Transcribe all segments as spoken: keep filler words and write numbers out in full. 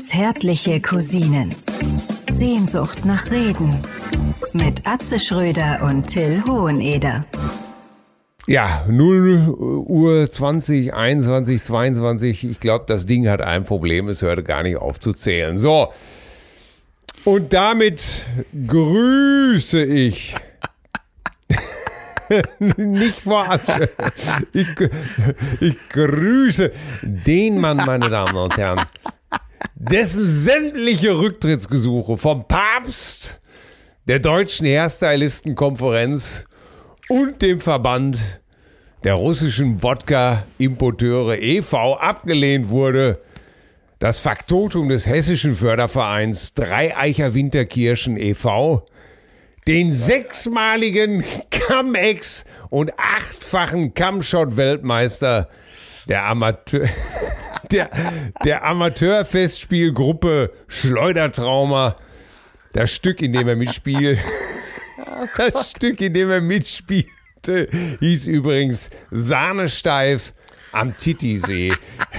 Zärtliche Cousinen. Sehnsucht nach Reden. Mit Atze Schröder und Till Hoheneder. Ja, null Uhr zwanzig, einundzwanzig, zweiundzwanzig. Ich glaube, das Ding hat ein Problem. Es hörte gar nicht auf zu zählen. So. Und damit grüße ich. Nicht vorab. Ich, ich grüße den Mann, meine Damen und Herren, dessen sämtliche Rücktrittsgesuche vom Papst, der Deutschen Hairstylistenkonferenz und dem Verband der russischen Wodka-Importeure e V abgelehnt wurde. Das Faktotum des hessischen Fördervereins Dreieicher Winterkirchen e V, den sechsmaligen Cum-Ex und achtfachen Cum-Shot-Weltmeister der Amateur, der, der Amateurfestspielgruppe Schleudertrauma, das Stück, in dem er mitspielt, das Stück, in dem er mitspielte, hieß übrigens Sahnesteif am Titisee.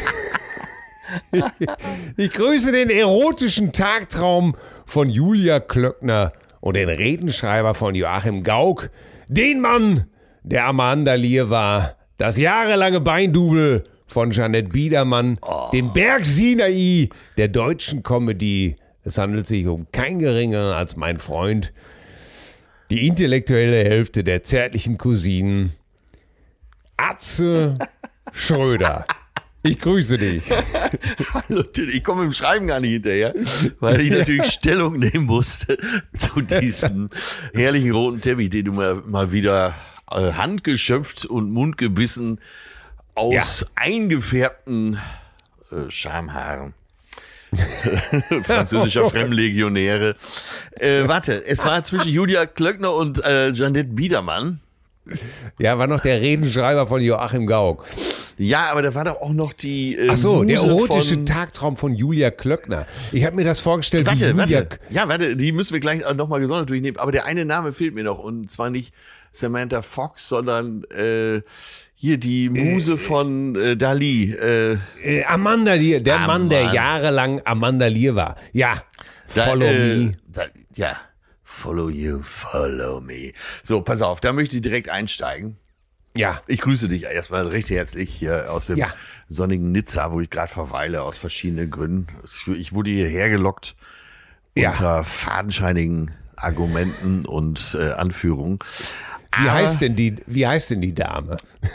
Ich grüße den erotischen Tagtraum von Julia Klöckner und den Redenschreiber von Joachim Gauck, den Mann, der Amanda Lear war, das jahrelange Beindouble von Jeanette Biedermann, oh. den Berg Sinai der deutschen Comedy. Es handelt sich um keinen geringeren als mein Freund, die intellektuelle Hälfte der zärtlichen Cousinen, Atze Schröder. Ich grüße dich. Hallo Till, ich komme im Schreiben gar nicht hinterher, weil ich natürlich Stellung nehmen musste zu diesem herrlichen roten Teppich, den du mal, mal wieder äh, handgeschöpft und mundgebissen aus ja. eingefärbten äh, Schamhaaren französischer Fremdlegionäre. Äh, warte, es war zwischen Julia Klöckner und äh, Jeanette Biedermann. Ja, war noch der Redenschreiber von Joachim Gauck. Ja, aber da war doch auch noch die äh, Ach so, Muse der erotische von Tagtraum von Julia Klöckner. Ich habe mir das vorgestellt, warte, wie Julia... Warte, ja, warte, die müssen wir gleich nochmal gesondert durchnehmen. Aber der eine Name fehlt mir noch. Und zwar nicht Samantha Fox, sondern äh, hier die Muse äh, von äh, Dali. Äh, äh, Amanda Lear, der ah, Mann, der Mann. jahrelang Amanda Lear war. Ja, da, follow äh, me. Da, ja, follow you, follow me. So, pass auf, da möchte ich direkt einsteigen. Ja. Ich grüße dich erstmal recht herzlich hier aus dem ja. sonnigen Nizza, wo ich gerade verweile, aus verschiedenen Gründen. Ich wurde hierher gelockt ja. unter fadenscheinigen Argumenten und äh, Anführungen. Wie Aber, heißt denn die, wie heißt denn die Dame?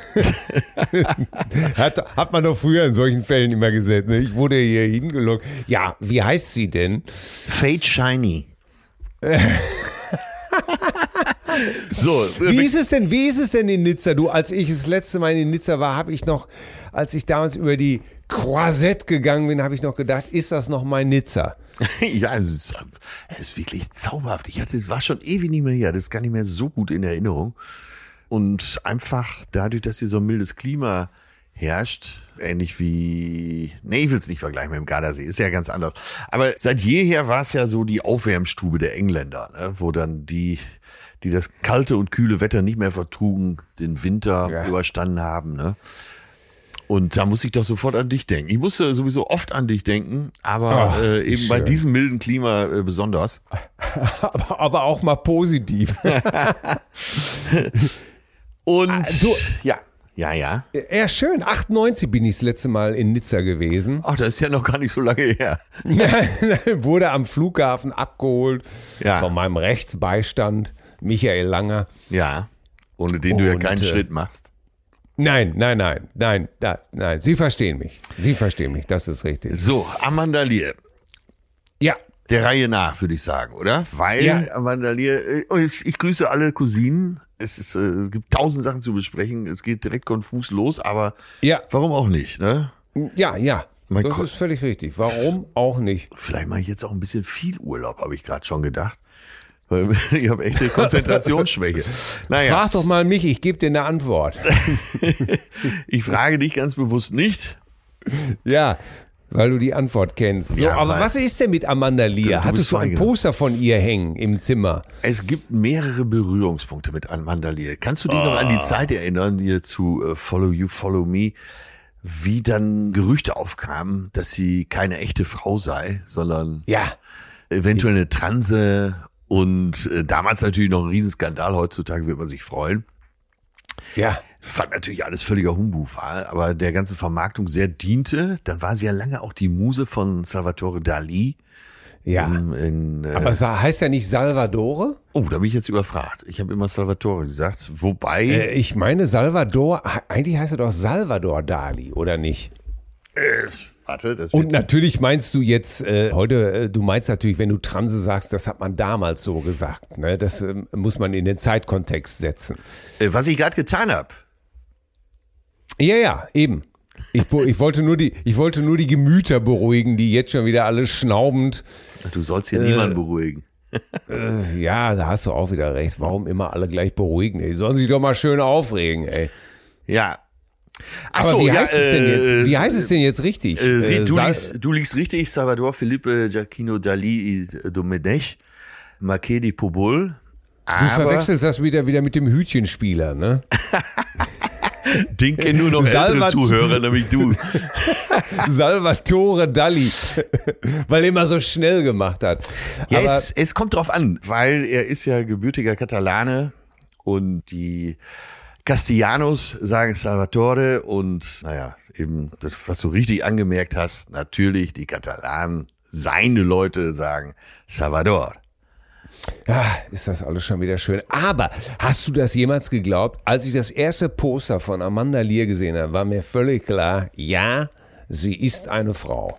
hat, hat man doch früher in solchen Fällen immer gesagt, ne? Ich wurde hier hingelockt. Ja, wie heißt sie denn? Fate Shiny. So, wie ist es denn, wie ist es denn in Nizza? Du, als ich das letzte Mal in Nizza war, habe ich noch, als ich damals über die Croisette gegangen bin, habe ich noch gedacht, ist das noch mein Nizza? Ja, es ist, es ist wirklich zauberhaft. Ich hatte, war schon ewig nicht mehr hier, das ist gar nicht mehr so gut in Erinnerung. Und einfach dadurch, dass hier so ein mildes Klima herrscht, ähnlich wie, nee, ich will es nicht vergleichen mit dem Gardasee, ist ja ganz anders. Aber seit jeher war es ja so die Aufwärmstube der Engländer, ne? Wo dann die, die das kalte und kühle Wetter nicht mehr vertrugen, den Winter ja. überstanden haben, ne? Und da muss ich doch sofort an dich denken. Ich musste sowieso oft an dich denken, aber Ach, äh, eben schön. Bei diesem milden Klima äh, besonders. aber, aber auch mal positiv. Und ah, du, ja. Ja, ja. Ja, schön. achtundneunzig bin ich das letzte Mal in Nizza gewesen. Ach, das ist ja noch gar nicht so lange her. Wurde am Flughafen abgeholt ja. von meinem Rechtsbeistand, Michael Langer. Ja, ohne den Und, du ja keinen äh, Schritt machst. Nein, nein, nein, nein, da, nein. Sie verstehen mich. Sie verstehen mich, das ist richtig. So, Amanda Lear. Ja. Der Reihe nach, würde ich sagen, oder? Weil ja. Amanda Lear, ich, ich grüße alle Cousinen. Es ist, äh, gibt tausend Sachen zu besprechen. Es geht direkt konfus los, aber ja. warum auch nicht, ne? Ja, ja. Mein das Ko- ist völlig richtig. Warum auch nicht? Vielleicht mache ich jetzt auch ein bisschen viel Urlaub, habe ich gerade schon gedacht. Weil ich habe echte Konzentrationsschwäche. Naja. Frag doch mal mich, ich gebe dir eine Antwort. Ich frage dich ganz bewusst nicht. Ja, weil du die Antwort kennst. So, ja, aber was ist denn mit Amanda Lear? Du, du Hattest du ein Poster von ihr hängen im Zimmer? Es gibt mehrere Berührungspunkte mit Amanda Lear. Kannst du dich oh. noch an die Zeit erinnern, hier zu uh, Follow You, Follow Me? wie dann Gerüchte aufkamen, dass sie keine echte Frau sei, sondern Ja. eventuell eine Transe und äh, damals natürlich noch ein Riesenskandal, heutzutage wird man sich freuen. Ja. Fand natürlich alles völliger Humbug war, aber der ganzen Vermarktung sehr diente. Dann war sie ja lange auch die Muse von Salvatore Dali. Ja. In, in, äh, Aber sa- heißt er nicht Salvadore? oh, da bin ich jetzt überfragt. Ich habe immer Salvatore gesagt. Wobei, Äh, ich meine Salvador, eigentlich heißt er doch Salvador Dali, oder nicht? äh, warte, das Und wird, natürlich meinst du jetzt, äh, heute, äh, du meinst natürlich, wenn du Transe sagst, das hat man damals so gesagt. Ne? Das äh, muss man in den Zeitkontext setzen. äh, was ich gerade getan habe. Ja, ja, eben. Ich, wo- ich, wollte nur die, ich wollte nur die Gemüter beruhigen, die jetzt schon wieder alle schnaubend. Du sollst hier niemanden beruhigen. Äh, ja, da hast du auch wieder recht. Warum immer alle gleich beruhigen? Ey? Die sollen sich doch mal schön aufregen, ey. Ja. Ach Aber so, wie ja, heißt es denn äh, jetzt? Wie heißt es denn jetzt richtig? Äh, Äh, du, Sal- liegst, du liegst richtig, Salvador Felipe Giacchino Dali Domènech, Marquis de Pobol. Du Aber verwechselst das wieder, wieder mit dem Hütchenspieler, ne? den kennen nur noch ältere Salvat- Zuhörer, nämlich du. Salvatore Dali, weil er immer so schnell gemacht hat. Ja, Aber es, es kommt drauf an, weil er ist ja gebürtiger Katalane und die Castellanos sagen Salvatore und naja, eben das, was du richtig angemerkt hast, natürlich die Katalanen, seine Leute sagen Salvador. ja, ist das alles schon wieder schön. Aber hast du das jemals geglaubt? Als ich das erste Poster von Amanda Lear gesehen habe, war mir völlig klar, ja, sie ist eine Frau.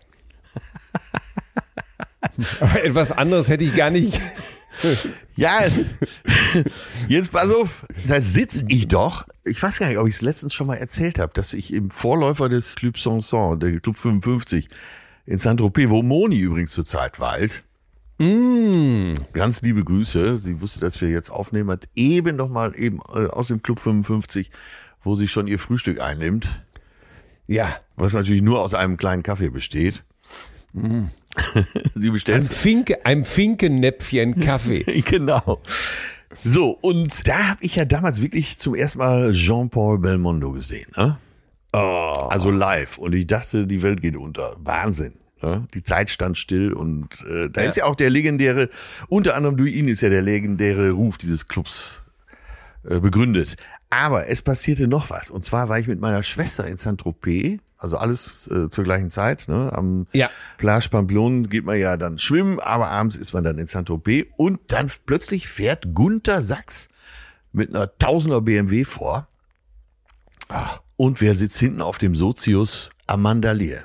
Aber etwas anderes hätte ich gar nicht. Ja, jetzt pass auf, da sitze ich doch. Ich weiß gar nicht, ob ich es letztens schon mal erzählt habe, dass ich im Vorläufer des Club Sanson, der Club fünfundfünfzig in Saint-Tropez, wo Moni übrigens zurzeit weilt. Mm. Ganz liebe Grüße. Sie wusste, dass wir jetzt aufnehmen, hat eben noch mal eben äh, aus dem Club fünfundfünfzig, wo sie schon ihr Frühstück einnimmt, Ja, was natürlich nur aus einem kleinen Kaffee besteht. Mm. Sie ein, bestellt Finke, ein Finkennäpfchen Kaffee. genau. So, und da habe ich ja damals wirklich zum ersten Mal Jean-Paul Belmondo gesehen. Ne? Oh. Also live. Und ich dachte, die Welt geht unter. Wahnsinn. Ne? Die Zeit stand still. Und äh, da Ja. ist ja auch der legendäre, unter anderem durch ihn ist ja der legendäre Ruf dieses Clubs äh, begründet. Aber es passierte noch was. Und zwar war ich mit meiner Schwester in Saint-Tropez. Also alles äh, zur gleichen Zeit. Ne? Am Ja. Plage Pamplon geht man ja dann schwimmen, aber abends ist man dann in Saint-Tropez und dann plötzlich fährt Gunter Sachs mit einer Tausender B M W vor. Ach. Und wer sitzt hinten auf dem Sozius? Amanda Lear.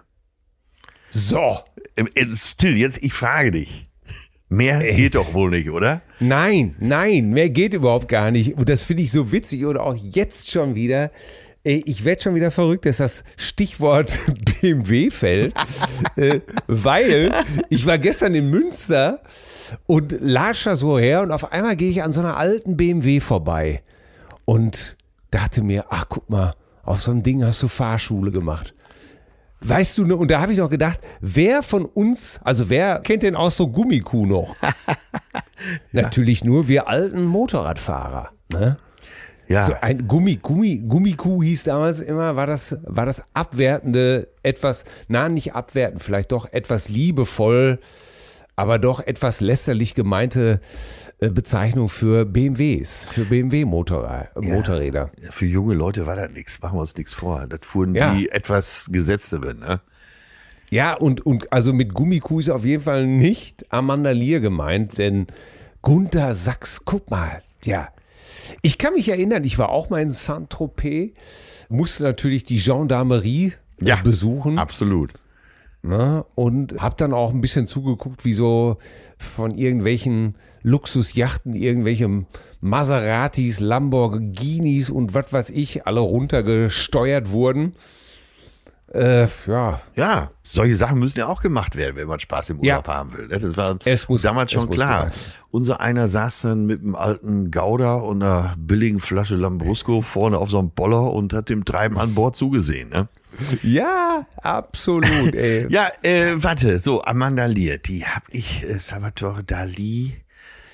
So. Ähm, äh, Still, jetzt ich frage dich. Mehr geht doch wohl nicht, oder? Nein, nein, mehr geht überhaupt gar nicht. Und das finde ich so witzig oder auch jetzt schon wieder. äh, Ich werde schon wieder verrückt, dass das Stichwort B M W fällt, äh, weil ich war gestern in Münster und latsch da so her und auf einmal gehe ich an so einer alten B M W vorbei und dachte mir, ach guck mal, auf so ein Ding hast du Fahrschule gemacht. Weißt du, ne, und da habe ich noch gedacht, wer von uns, also wer kennt den Ausdruck Gummikuh noch? Natürlich nur wir alten Motorradfahrer. Ne? Ja. So ein Gummi, Gummi, Gummikuh hieß damals immer, war das, war das abwertende, etwas, na nicht abwertend, vielleicht doch etwas liebevoll, aber doch etwas lästerlich gemeinte äh, Bezeichnung für B M Ws, für B M W-Motorräder. Ja, für junge Leute war das nichts. Machen wir uns nichts vor. Das fuhren Ja. die etwas gesetzteren, ne? Ja, und, und also mit Gummikuh ist auf jeden Fall nicht Amanda Lear gemeint, denn Gunter Sachs, guck mal, ja. Ich kann mich erinnern, ich war auch mal in Saint-Tropez, musste natürlich die Gendarmerie Ja. besuchen. Absolut. Ne? Und habe dann auch ein bisschen zugeguckt, wie so von irgendwelchen Luxusjachten, irgendwelche Maseratis, Lamborghinis und was weiß ich, alle runtergesteuert wurden. Äh, ja, Ja, solche Sachen müssen ja auch gemacht werden, wenn man Spaß im Urlaub Ja. haben will. ne? Das war Es muss- damals es schon muss klar. gemacht. Unser einer saß dann mit einem alten Gouda und einer billigen Flasche Lambrusco vorne auf so einem Boller und hat dem Treiben an Bord zugesehen. Ne? ja, absolut. Ey. Ja, äh, warte, so Amanda Lear, die hab ich, äh, Salvatore Dali,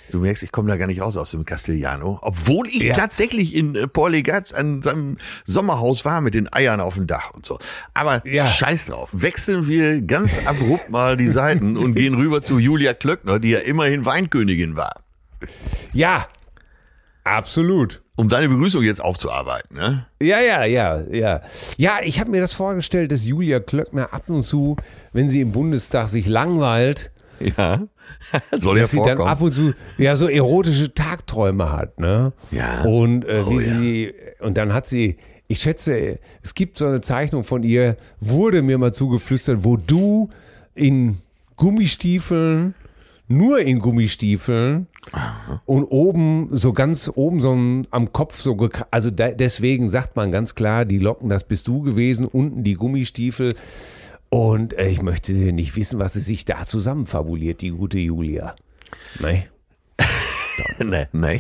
Du merkst, ich komme da gar nicht raus aus dem Castellano. Obwohl ich Ja. tatsächlich in äh, Port Legat an seinem Sommerhaus war mit den Eiern auf dem Dach und so. Aber Ja. scheiß drauf. Wechseln wir ganz abrupt mal die Seiten und gehen rüber zu Julia Klöckner, die ja immerhin Weinkönigin war. Ja, absolut. Um deine Begrüßung jetzt aufzuarbeiten, ne? Ja, ja, ja, ja. Ja, ich habe mir das vorgestellt, dass Julia Klöckner ab und zu, wenn sie im Bundestag sich langweilt, Ja. Soll ja dass sie dann vorkommen. ab und zu ja so erotische Tagträume hat, ne? Ja. Und äh, wie Oh, ja. sie und dann hat sie, ich schätze, es gibt so eine Zeichnung von ihr, wurde mir mal zugeflüstert, wo du in Gummistiefeln, nur in Gummistiefeln und oben so ganz oben so ein, am Kopf so gekra- also da, deswegen sagt man ganz klar, die Locken, das bist du gewesen, unten die Gummistiefel. Und äh, ich möchte nicht wissen, was sie sich da zusammenfabuliert, die gute Julia. Nein. Nee, nee.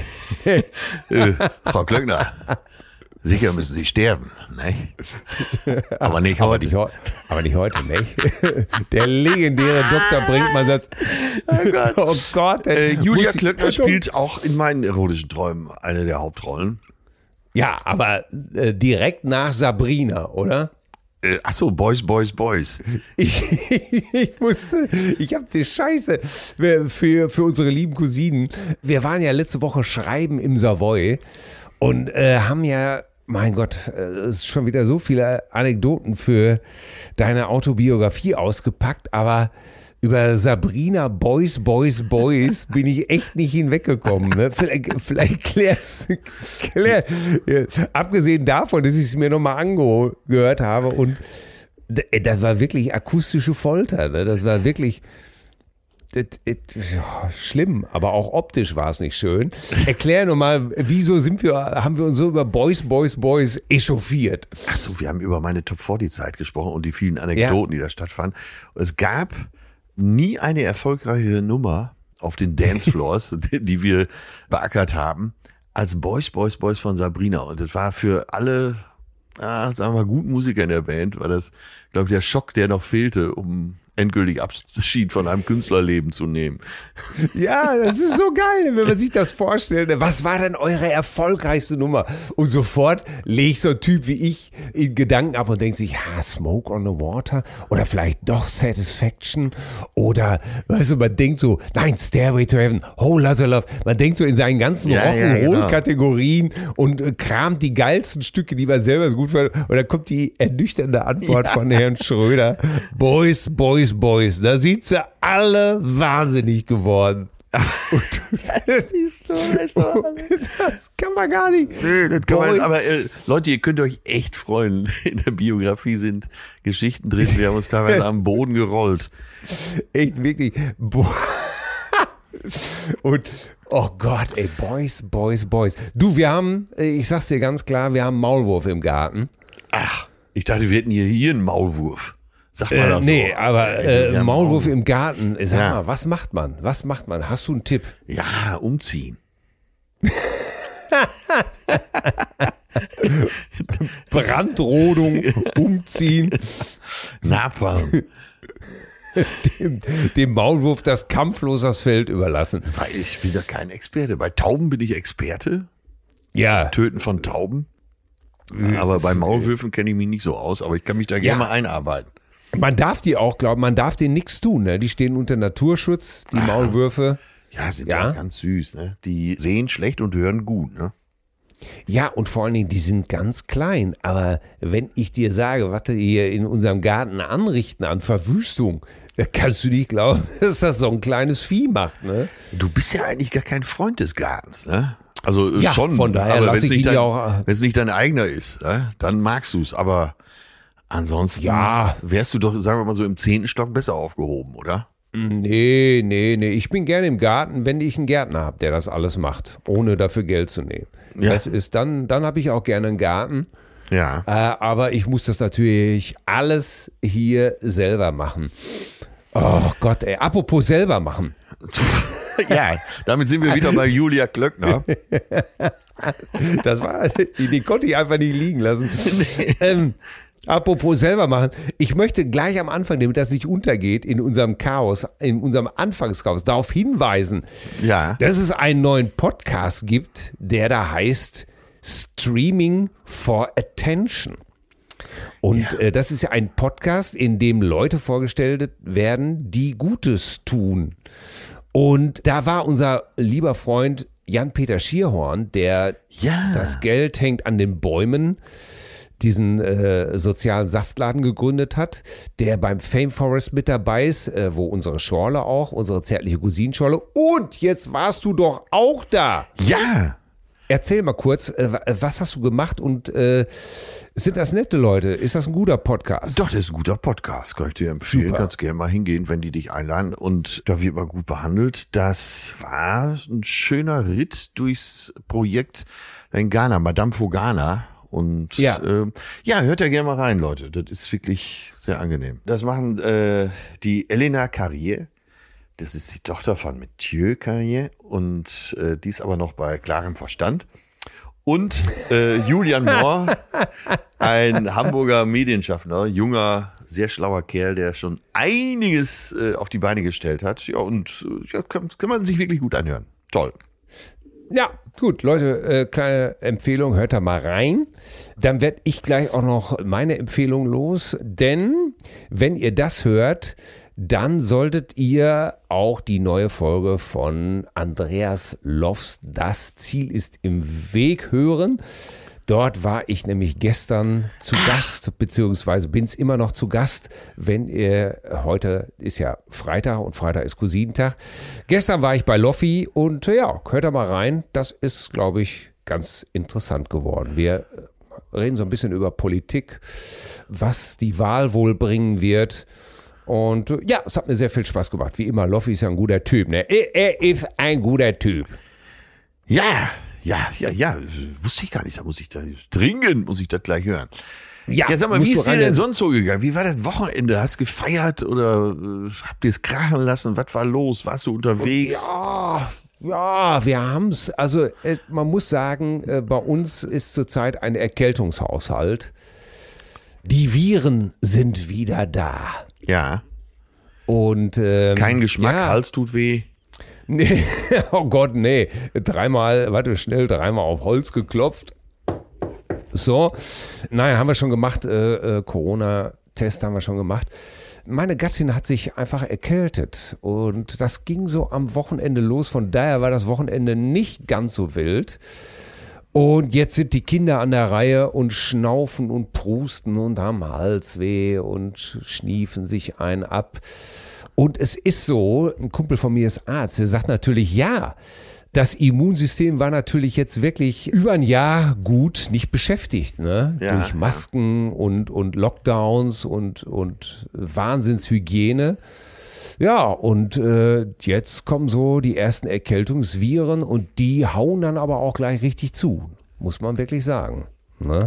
äh, Frau Klöckner, sicher müssen Sie sterben, ne? Aber nicht Aber heute. nicht, heu- aber nicht heute, nicht? Der legendäre Doktor Brinkmann-Satz. Oh Gott. Oh Gott. Äh, ey. Julia Muss ich- Klöckner spielt auch in meinen erotischen Träumen eine der Hauptrollen. Ja, aber äh, direkt nach Sabrina, oder? Äh, ach so, Boys, Boys, Boys. Ich, ich musste, ich habe die Scheiße für, für unsere lieben Cousinen. Wir waren ja letzte Woche schreiben im Savoy und äh, haben ja, mein Gott, äh, es ist schon wieder so viele Anekdoten für deine Autobiografie ausgepackt, aber über Sabrina Boys, Boys, Boys bin ich echt nicht hinweggekommen. Ne? Vielleicht, vielleicht klärst klär, ja, abgesehen davon, dass ich es mir nochmal angehört habe und d- das war wirklich akustische Folter. Ne? Das war wirklich das, das, ja, schlimm, aber auch optisch war es nicht schön. Erklär nochmal, wieso sind wir, haben wir uns so über Boys, Boys, Boys echauffiert? Ach so, wir haben über meine Top vierzig Zeit gesprochen und die vielen Anekdoten, die da stattfanden. Es gab nie eine erfolgreiche Nummer auf den Dancefloors, die, die wir beackert haben, als Boys, Boys, Boys von Sabrina. Und das war für alle, ah, sagen wir mal, guten Musiker in der Band, war das, glaube ich, der Schock, der noch fehlte, um endgültig Abschied von einem Künstlerleben zu nehmen. Ja, das ist so geil, wenn man sich das vorstellt. Was war denn eure erfolgreichste Nummer? Und sofort legt so ein Typ wie ich in Gedanken ab und denkt sich, ha, Smoke on the Water oder vielleicht doch Satisfaction oder, weißt du, man denkt so, nein, Stairway to Heaven, Whole Lotta Love. Man denkt so in seinen ganzen Ja, ja, Rock'n'Roll-Kategorien und äh, kramt die geilsten Stücke, die man selber so gut findet. Und dann kommt die ernüchternde Antwort Ja. von Herrn Schröder. Boys, Boys, Boys. Da sind sie alle wahnsinnig geworden. Das ist so, das ist so. Das kann man gar nicht. Nee, das kann man, Boy. aber äh, Leute, ihr könnt euch echt freuen. In der Biografie sind Geschichten drin. Wir haben uns teilweise am Boden gerollt. Echt wirklich. Boah. Und, oh Gott, ey, Boys, Boys, Boys. Du, wir haben, ich sag's dir ganz klar, wir haben Maulwurf im Garten. Ach, ich dachte, wir hätten hier, hier einen Maulwurf. Sag mal Äh, das nee, so. aber Wir äh, haben Maulwurf Maulwurf. im Garten. Sag Ja. mal, was macht man? Was macht man? Hast du einen Tipp? Ja, umziehen. Brandrodung, umziehen, Napalm. dem, dem Maulwurf das kampflos das Feld überlassen. Weil ich bin ja kein Experte. Bei Tauben bin ich Experte. Ja, Töten von Tauben. Aber bei Maulwürfen kenne ich mich nicht so aus. Aber ich kann mich da Ja. gerne mal einarbeiten. man darf die auch, glauben, man darf denen nichts tun. Ne? Die stehen unter Naturschutz, die Maulwürfe. Ja, sind Ja. ja ganz süß. Ne? Die sehen schlecht und hören gut. Ne? Ja, und vor allen Dingen, die sind ganz klein. Aber wenn ich dir sage, was wir hier in unserem Garten anrichten an Verwüstung, da kannst du nicht glauben, dass das so ein kleines Vieh macht. Ne? Du bist ja eigentlich gar kein Freund des Gartens, ne? Also äh, Ja, schon, von daher aber lass wenn es ich nicht, ihn dein- ja auch, äh, wenn's nicht dein eigener ist, ne? Dann magst du es. Aber ansonsten Ja. wärst du doch, sagen wir mal so, im zehnten Stock besser aufgehoben, oder? Nee, nee, nee. Ich bin gerne im Garten, wenn ich einen Gärtner habe, der das alles macht, ohne dafür Geld zu nehmen. Ja. Das ist dann, dann habe ich auch gerne einen Garten. Ja. Äh, aber ich muss das natürlich alles hier selber machen. Oh Gott, ey. Apropos selber machen. Ja, damit sind wir wieder bei Julia Klöckner. Das war, die, die konnte ich einfach nicht liegen lassen. Ähm, Apropos selber machen. Ich möchte gleich am Anfang, damit das nicht untergeht, in unserem Chaos, in unserem Anfangschaos, darauf hinweisen, Ja. dass es einen neuen Podcast gibt, der da heißt Streaming for Attention. Und Ja. äh, das ist ja ein Podcast, in dem Leute vorgestellt werden, die Gutes tun. Und da war unser lieber Freund Jan-Peter Schierhorn, der Ja. das Geld hängt an den Bäumen, diesen äh, sozialen Saftladen gegründet hat, der beim Fame Forest mit dabei ist, äh, wo unsere Schorle auch, unsere zärtliche Cousinenschorle. Und jetzt warst du doch auch da. Ja. Erzähl mal kurz, äh, was hast du gemacht und äh, sind das nette Leute? Ist das ein guter Podcast? Doch, das ist ein guter Podcast, kann ich dir empfehlen. Super. Kannst gerne mal hingehen, wenn die dich einladen. Und da wird man gut behandelt. Das war ein schöner Ritt durchs Projekt in Ghana, Madame Fogana. Und Ja. ähm, ja, hört da gerne mal rein, Leute. Das ist wirklich sehr angenehm. Das machen äh, die Elena Carrier. Das ist die Tochter von Mathieu Carrier. Und äh, die ist aber noch bei klarem Verstand. Und äh, Julian Mohr, ein Hamburger Medienschaffender, junger, sehr schlauer Kerl, der schon einiges äh, auf die Beine gestellt hat. Ja, und äh, ja, kann, kann man sich wirklich gut anhören. Toll. Ja, gut, Leute, äh, kleine Empfehlung, hört da mal rein. Dann werde ich gleich auch noch meine Empfehlung los, denn wenn ihr das hört, dann solltet ihr auch die neue Folge von Andreas Lofs Das Ziel ist im Weg hören. Dort war ich nämlich gestern zu Gast, beziehungsweise bin es immer noch zu Gast, wenn ihr, heute ist ja Freitag und Freitag ist Cousinentag. Gestern war ich bei Loffi und ja, hört da mal rein. Das ist, glaube ich, ganz interessant geworden. Wir reden so ein bisschen über Politik, was die Wahl wohl bringen wird. Und ja, es hat mir sehr viel Spaß gemacht. Wie immer, Loffi ist ja ein guter Typ, ne? Er, er ist ein guter Typ. Ja, ja, ja, ja. Wusste ich gar nicht. Da muss ich da dringend, muss ich das gleich hören. Ja, Ja, sag mal, musst wie du ist dir rein- denn sonst so gegangen? Wie war das Wochenende? Hast du gefeiert oder äh, habt ihr es krachen lassen? Was war los? Warst du unterwegs? Ja, ja, wir haben es. Also äh, man muss sagen, äh, bei uns ist zurzeit ein Erkältungshaushalt. Die Viren sind wieder da. Ja. Und ähm, Kein Geschmack, ja. Hals tut weh. Nee, oh Gott, nee. Dreimal, warte schnell, dreimal auf Holz geklopft. So. Nein, haben wir schon gemacht. Äh, äh, Corona-Test haben wir schon gemacht. Meine Gattin hat sich einfach erkältet und das ging so am Wochenende los. Von daher war das Wochenende nicht ganz so wild. Und jetzt sind die Kinder an der Reihe und schnaufen und prusten und haben Halsweh und schniefen sich ein ab. Und es ist so, ein Kumpel von mir ist Arzt, der sagt natürlich, ja, das Immunsystem war natürlich jetzt wirklich über ein Jahr gut nicht beschäftigt, ne? Ja, Durch Masken und, und Lockdowns und, und Wahnsinnshygiene. Ja, und äh, jetzt kommen so die ersten Erkältungsviren und die hauen dann aber auch gleich richtig zu, muss man wirklich sagen. Ne?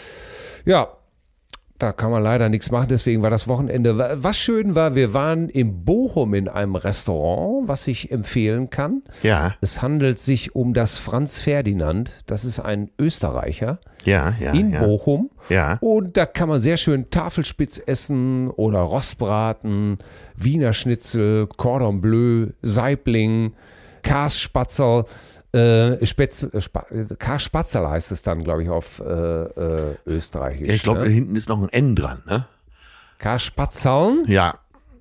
Ja, da kann man leider nichts machen, deswegen war das Wochenende. Was schön war, wir waren in Bochum in einem Restaurant, was ich empfehlen kann. Ja. Es handelt sich um das Franz Ferdinand, das ist ein Österreicher. Ja, ja. In ja. Bochum. Ja. Und da kann man sehr schön Tafelspitz essen oder Rostbraten, Wiener Schnitzel, Cordon Bleu, Saibling, Karsspatzel, äh, Spätzle, Spa, Karsspatzel heißt es dann, glaube ich, auf äh, äh, Österreichisch. Ja, ich glaube, ne? da hinten ist noch ein N dran, ne? Karspatzeln. Ja.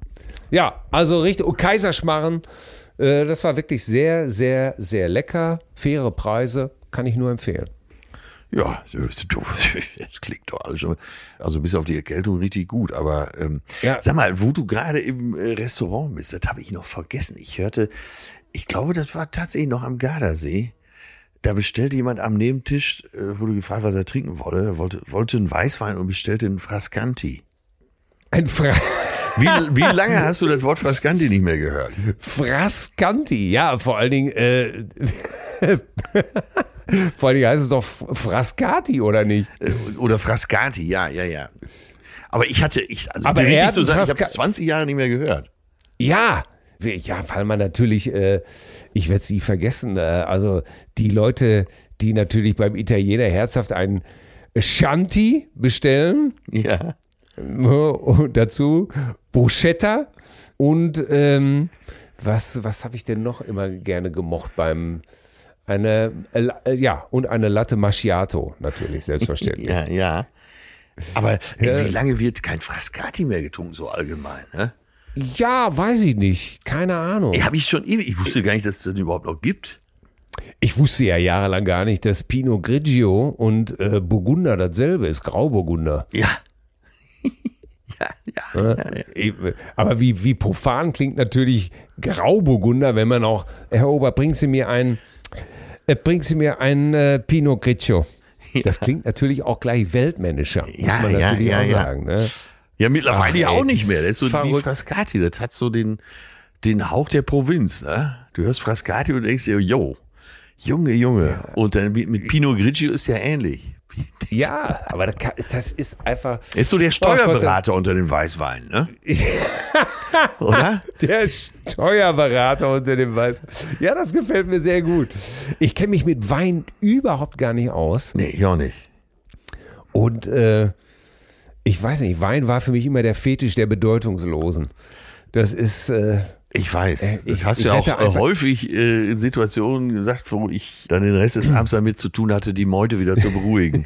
Ja, also richtig. Und Kaiserschmarren. Äh, das war wirklich sehr, sehr, sehr lecker. Faire Preise. Kann ich nur empfehlen. Ja, du, das klingt doch alles schon, also bis auf die Erkältung richtig gut, aber ähm, Ja. sag mal, wo du gerade im äh, Restaurant bist, das habe ich noch vergessen. Ich hörte, ich glaube, das war tatsächlich noch am Gardasee. Da bestellte jemand am Nebentisch, äh, wurde gefragt, was er trinken wolle. Er wollte, wollte einen Weißwein und bestellte einen Frascanti. Ein Fra Wie, wie lange hast du das Wort Frascanti nicht mehr gehört? Frascanti. Ja, vor allen Dingen, äh, vor allen Dingen heißt es doch Frascati, oder nicht? Äh, Oder Frascati, ja, ja, ja. Aber ich hatte, ich, also Aber mir er richtig hat zu sagen, ich einen habe es zwanzig Jahre nicht mehr gehört. Ja, ja, weil man natürlich, äh, ich werde es nie vergessen, äh, also die Leute, die natürlich beim Italiener herzhaft einen Chianti bestellen. Ja. Und dazu Bruschetta und ähm, was, was habe ich denn noch immer gerne gemocht beim eine äh, ja und eine Latte Macchiato natürlich selbstverständlich. Ja, ja. Aber ey, wie lange wird kein Frascati mehr getrunken so allgemein? Ne? Ja, weiß ich nicht, keine Ahnung. Habe ich schon ewig. Ich wusste gar nicht, dass es das überhaupt noch gibt. Ich wusste ja jahrelang gar nicht, dass Pinot Grigio und äh, Burgunder dasselbe ist, Grauburgunder. Ja. Ja, ja, ja, ja. Aber wie, wie profan klingt natürlich Grauburgunder, wenn man auch, Herr Ober, bringen Sie mir ein, äh, bringen Sie mir ein äh, Pinot Grigio. Das klingt natürlich auch gleich weltmännischer, muss ja, man natürlich ja, auch ja. sagen. Ne? Ja, mittlerweile Ach, ja ey. auch nicht mehr. Das ist so Verrückt. wie Frascati, das hat so den, den Hauch der Provinz. Ne? Du hörst Frascati und denkst dir, yo, Junge, Junge. Ja. Und dann mit, mit Pinot Grigio ist ja ähnlich. Ja, aber das, kann, das ist einfach... Er ist so der Steuerberater oh, unter den Weißweinen, ne? Oder? Der Steuerberater unter den Weißweinen. Ja, das gefällt mir sehr gut. Ich kenne mich mit Wein überhaupt gar nicht aus. Nee, ich auch nicht. Und äh, ich weiß nicht, Wein war für mich immer der Fetisch der Bedeutungslosen. Das ist... Äh, Ich weiß, Äh, das ich- hast ich du ja auch hätte äh, einfach- häufig äh, in Situationen gesagt, wo ich dann den Rest des Abends damit zu tun hatte, die Meute wieder zu beruhigen.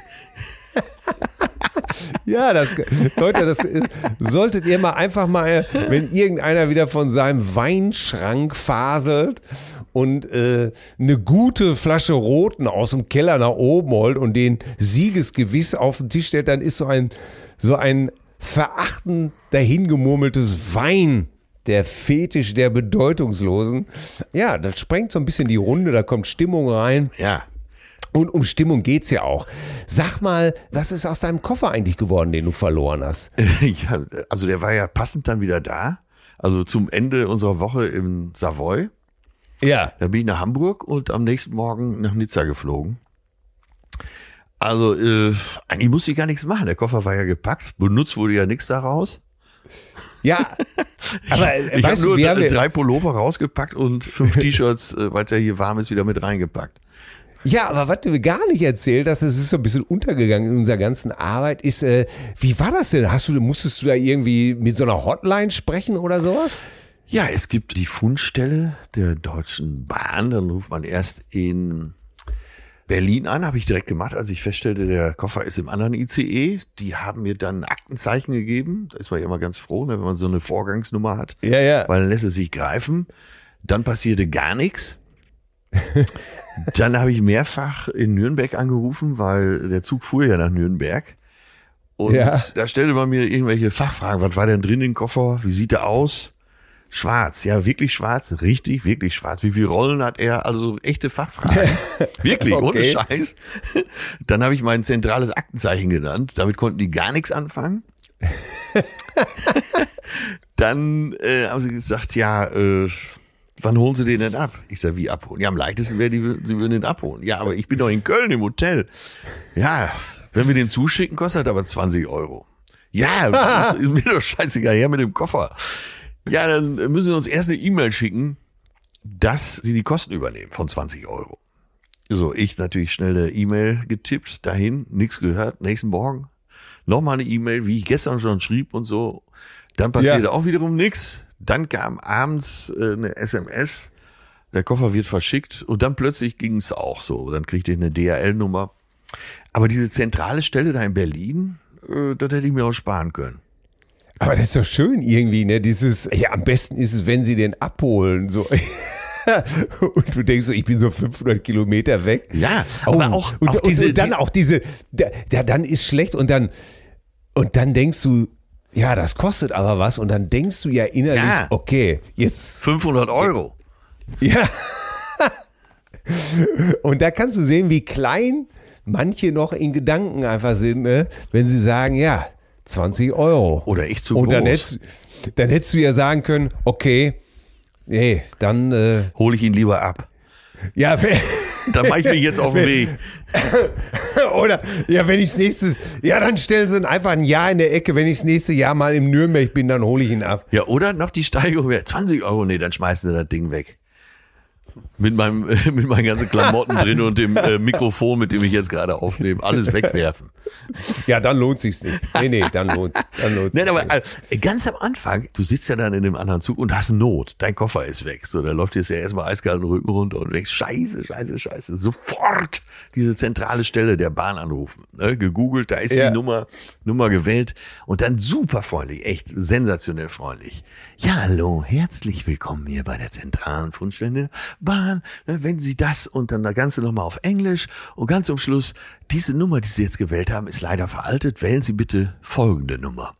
Ja, das, Leute, das ist, solltet ihr mal einfach mal, wenn irgendeiner wieder von seinem Weinschrank faselt und äh, eine gute Flasche Roten aus dem Keller nach oben holt und den siegesgewiss auf den Tisch stellt, dann ist so ein, so ein verachtend dahingemurmeltes Wein der Fetisch der Bedeutungslosen. Ja, das sprengt so ein bisschen die Runde, da kommt Stimmung rein. Ja. Und um Stimmung geht's ja auch. Sag mal, was ist aus deinem Koffer eigentlich geworden, den du verloren hast? ja. Also der war ja passend dann wieder da. Also zum Ende unserer Woche im Savoy. Ja. Da bin ich nach Hamburg und am nächsten Morgen nach Nizza geflogen. Also äh, eigentlich musste ich gar nichts machen. Der Koffer war ja gepackt. Benutzt wurde ja nichts daraus. Ja, aber äh, Ich habe weißt du, nur wir drei, haben ja, drei Pullover rausgepackt und fünf T-Shirts, äh, weil es ja hier warm ist, wieder mit reingepackt. ja, aber was du gar nicht erzählt hast, das ist so ein bisschen untergegangen in unserer ganzen Arbeit, ist, äh, wie war das denn? Hast du, musstest du da irgendwie mit so einer Hotline sprechen oder sowas? Ja, es gibt die Fundstelle der Deutschen Bahn. Dann ruft man erst in Berlin an, habe ich direkt gemacht, als ich feststellte, der Koffer ist im anderen I C E. Die haben mir dann ein Aktenzeichen gegeben. Da ist man ja immer ganz froh, ne, wenn man so eine Vorgangsnummer hat. Ja, ja. Weil dann lässt es sich greifen. Dann passierte gar nichts. Dann habe ich mehrfach in Nürnberg angerufen, weil der Zug fuhr ja nach Nürnberg. Und Ja. da stellte man mir irgendwelche Fachfragen. Was war denn drin im Koffer? Wie sieht er aus? Schwarz, ja, wirklich schwarz, richtig, wirklich schwarz. Wie viele Rollen hat er? Also echte Fachfragen. Wirklich, ohne Okay. Scheiß. Dann habe ich mein zentrales Aktenzeichen genannt. Damit konnten die gar nichts anfangen. Dann äh, haben sie gesagt, ja, äh, wann holen Sie den denn ab? Ich sage, wie abholen? Ja, am leichtesten wäre, die, Sie würden den abholen. Ja, aber ich bin doch in Köln im Hotel. Ja, wenn wir den zuschicken, kostet aber zwanzig Euro. Ja, das ist mir doch scheißegal, her mit dem Koffer. Ja, dann müssen Sie uns erst eine E-Mail schicken, dass Sie die Kosten übernehmen von zwanzig Euro. So, ich natürlich schnell eine E-Mail getippt, dahin, nichts gehört, nächsten Morgen nochmal eine E-Mail, wie ich gestern schon schrieb und so. Dann passierte Ja. auch wiederum nichts. Dann kam abends äh, eine S M S, der Koffer wird verschickt und dann plötzlich ging es auch so. Dann kriegte ich eine D H L-Nummer. Aber diese zentrale Stelle da in Berlin, äh, das hätte ich mir auch sparen können. Aber das ist doch schön irgendwie, ne? Dieses, ja, am besten ist es, wenn sie den abholen, so. Und du denkst so, ich bin so fünfhundert Kilometer weg. Ja, Oh, aber auch, und, auch und, diese, und dann auch diese, da, da, dann ist schlecht und dann, und dann denkst du, ja, das kostet aber was und dann denkst du ja innerlich, Ja. okay, jetzt, fünfhundert Euro. ja. Und da kannst du sehen, wie klein manche noch in Gedanken einfach sind, ne? Wenn sie sagen, ja, zwanzig Euro. Oder ich zu Und dann groß. hättest, dann hättest du ja sagen können, okay, nee, dann, äh, Hole ich ihn lieber ab. ja, wenn- Dann mache ich mich jetzt auf den Weg. oder, ja, wenn ich's nächstes, ja, dann stellen sie einfach ein Jahr in der Ecke, wenn ich das nächste Jahr mal im Nürnberg bin, dann hole ich ihn ab. Ja, oder noch die Steigerung, ja, zwanzig Euro, nee, dann schmeißen sie das Ding weg. Mit meinem, mit meinen ganzen Klamotten drin und dem äh, Mikrofon, mit dem ich jetzt gerade aufnehme. Alles wegwerfen. Ja, dann lohnt sich's nicht. Nee, nee, dann lohnt, dann lohnt Nein, sich's aber äh, ganz am Anfang, du sitzt ja dann in dem anderen Zug und hast Not. Dein Koffer ist weg. So, da läuft jetzt ja erstmal eiskalt den Rücken runter und du denkst, scheiße, scheiße, scheiße. Sofort diese zentrale Stelle der Bahn anrufen. Ne? Gegoogelt, da ist Ja. die Nummer, Nummer gewählt und dann super freundlich, echt sensationell freundlich. Ja, hallo, herzlich willkommen hier bei der zentralen Fundstelle der Bahn. Wenn Sie das und dann das Ganze nochmal auf Englisch und ganz zum Schluss, diese Nummer, die Sie jetzt gewählt haben, ist leider veraltet. Wählen Sie bitte folgende Nummer.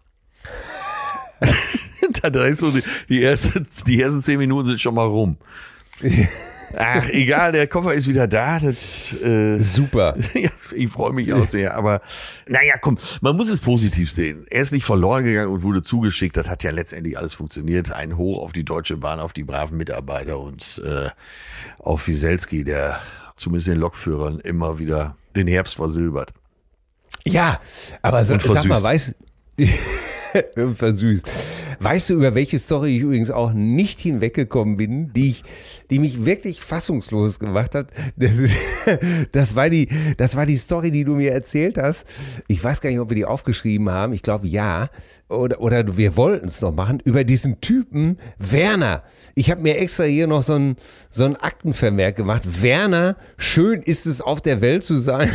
Da ist so die, die, erste, die ersten zehn Minuten sind schon mal rum. Ach, egal, der Koffer ist wieder da. Das, äh, Super. ja, ich freue mich auch sehr, aber naja, komm, man muss es positiv sehen. Er ist nicht verloren gegangen und wurde zugeschickt. Das hat ja letztendlich alles funktioniert. Ein Hoch auf die Deutsche Bahn, auf die braven Mitarbeiter und äh, auf Wieselski, der zumindest den Lokführern immer wieder den Herbst versilbert. Ja, aber so, Und sag mal, versüßt. weißt versüßt. Weißt du, über welche Story ich übrigens auch nicht hinweggekommen bin, die ich, die mich wirklich fassungslos gemacht hat? Das, ist, das war die, das war die Story, die du mir erzählt hast. Ich weiß gar nicht, ob wir die aufgeschrieben haben. Ich glaube, ja. Oder, oder wir wollten es noch machen, über diesen Typen Werner. Ich habe mir extra hier noch so ein, so ein Aktenvermerk gemacht. Werner, schön ist es, auf der Welt zu sein.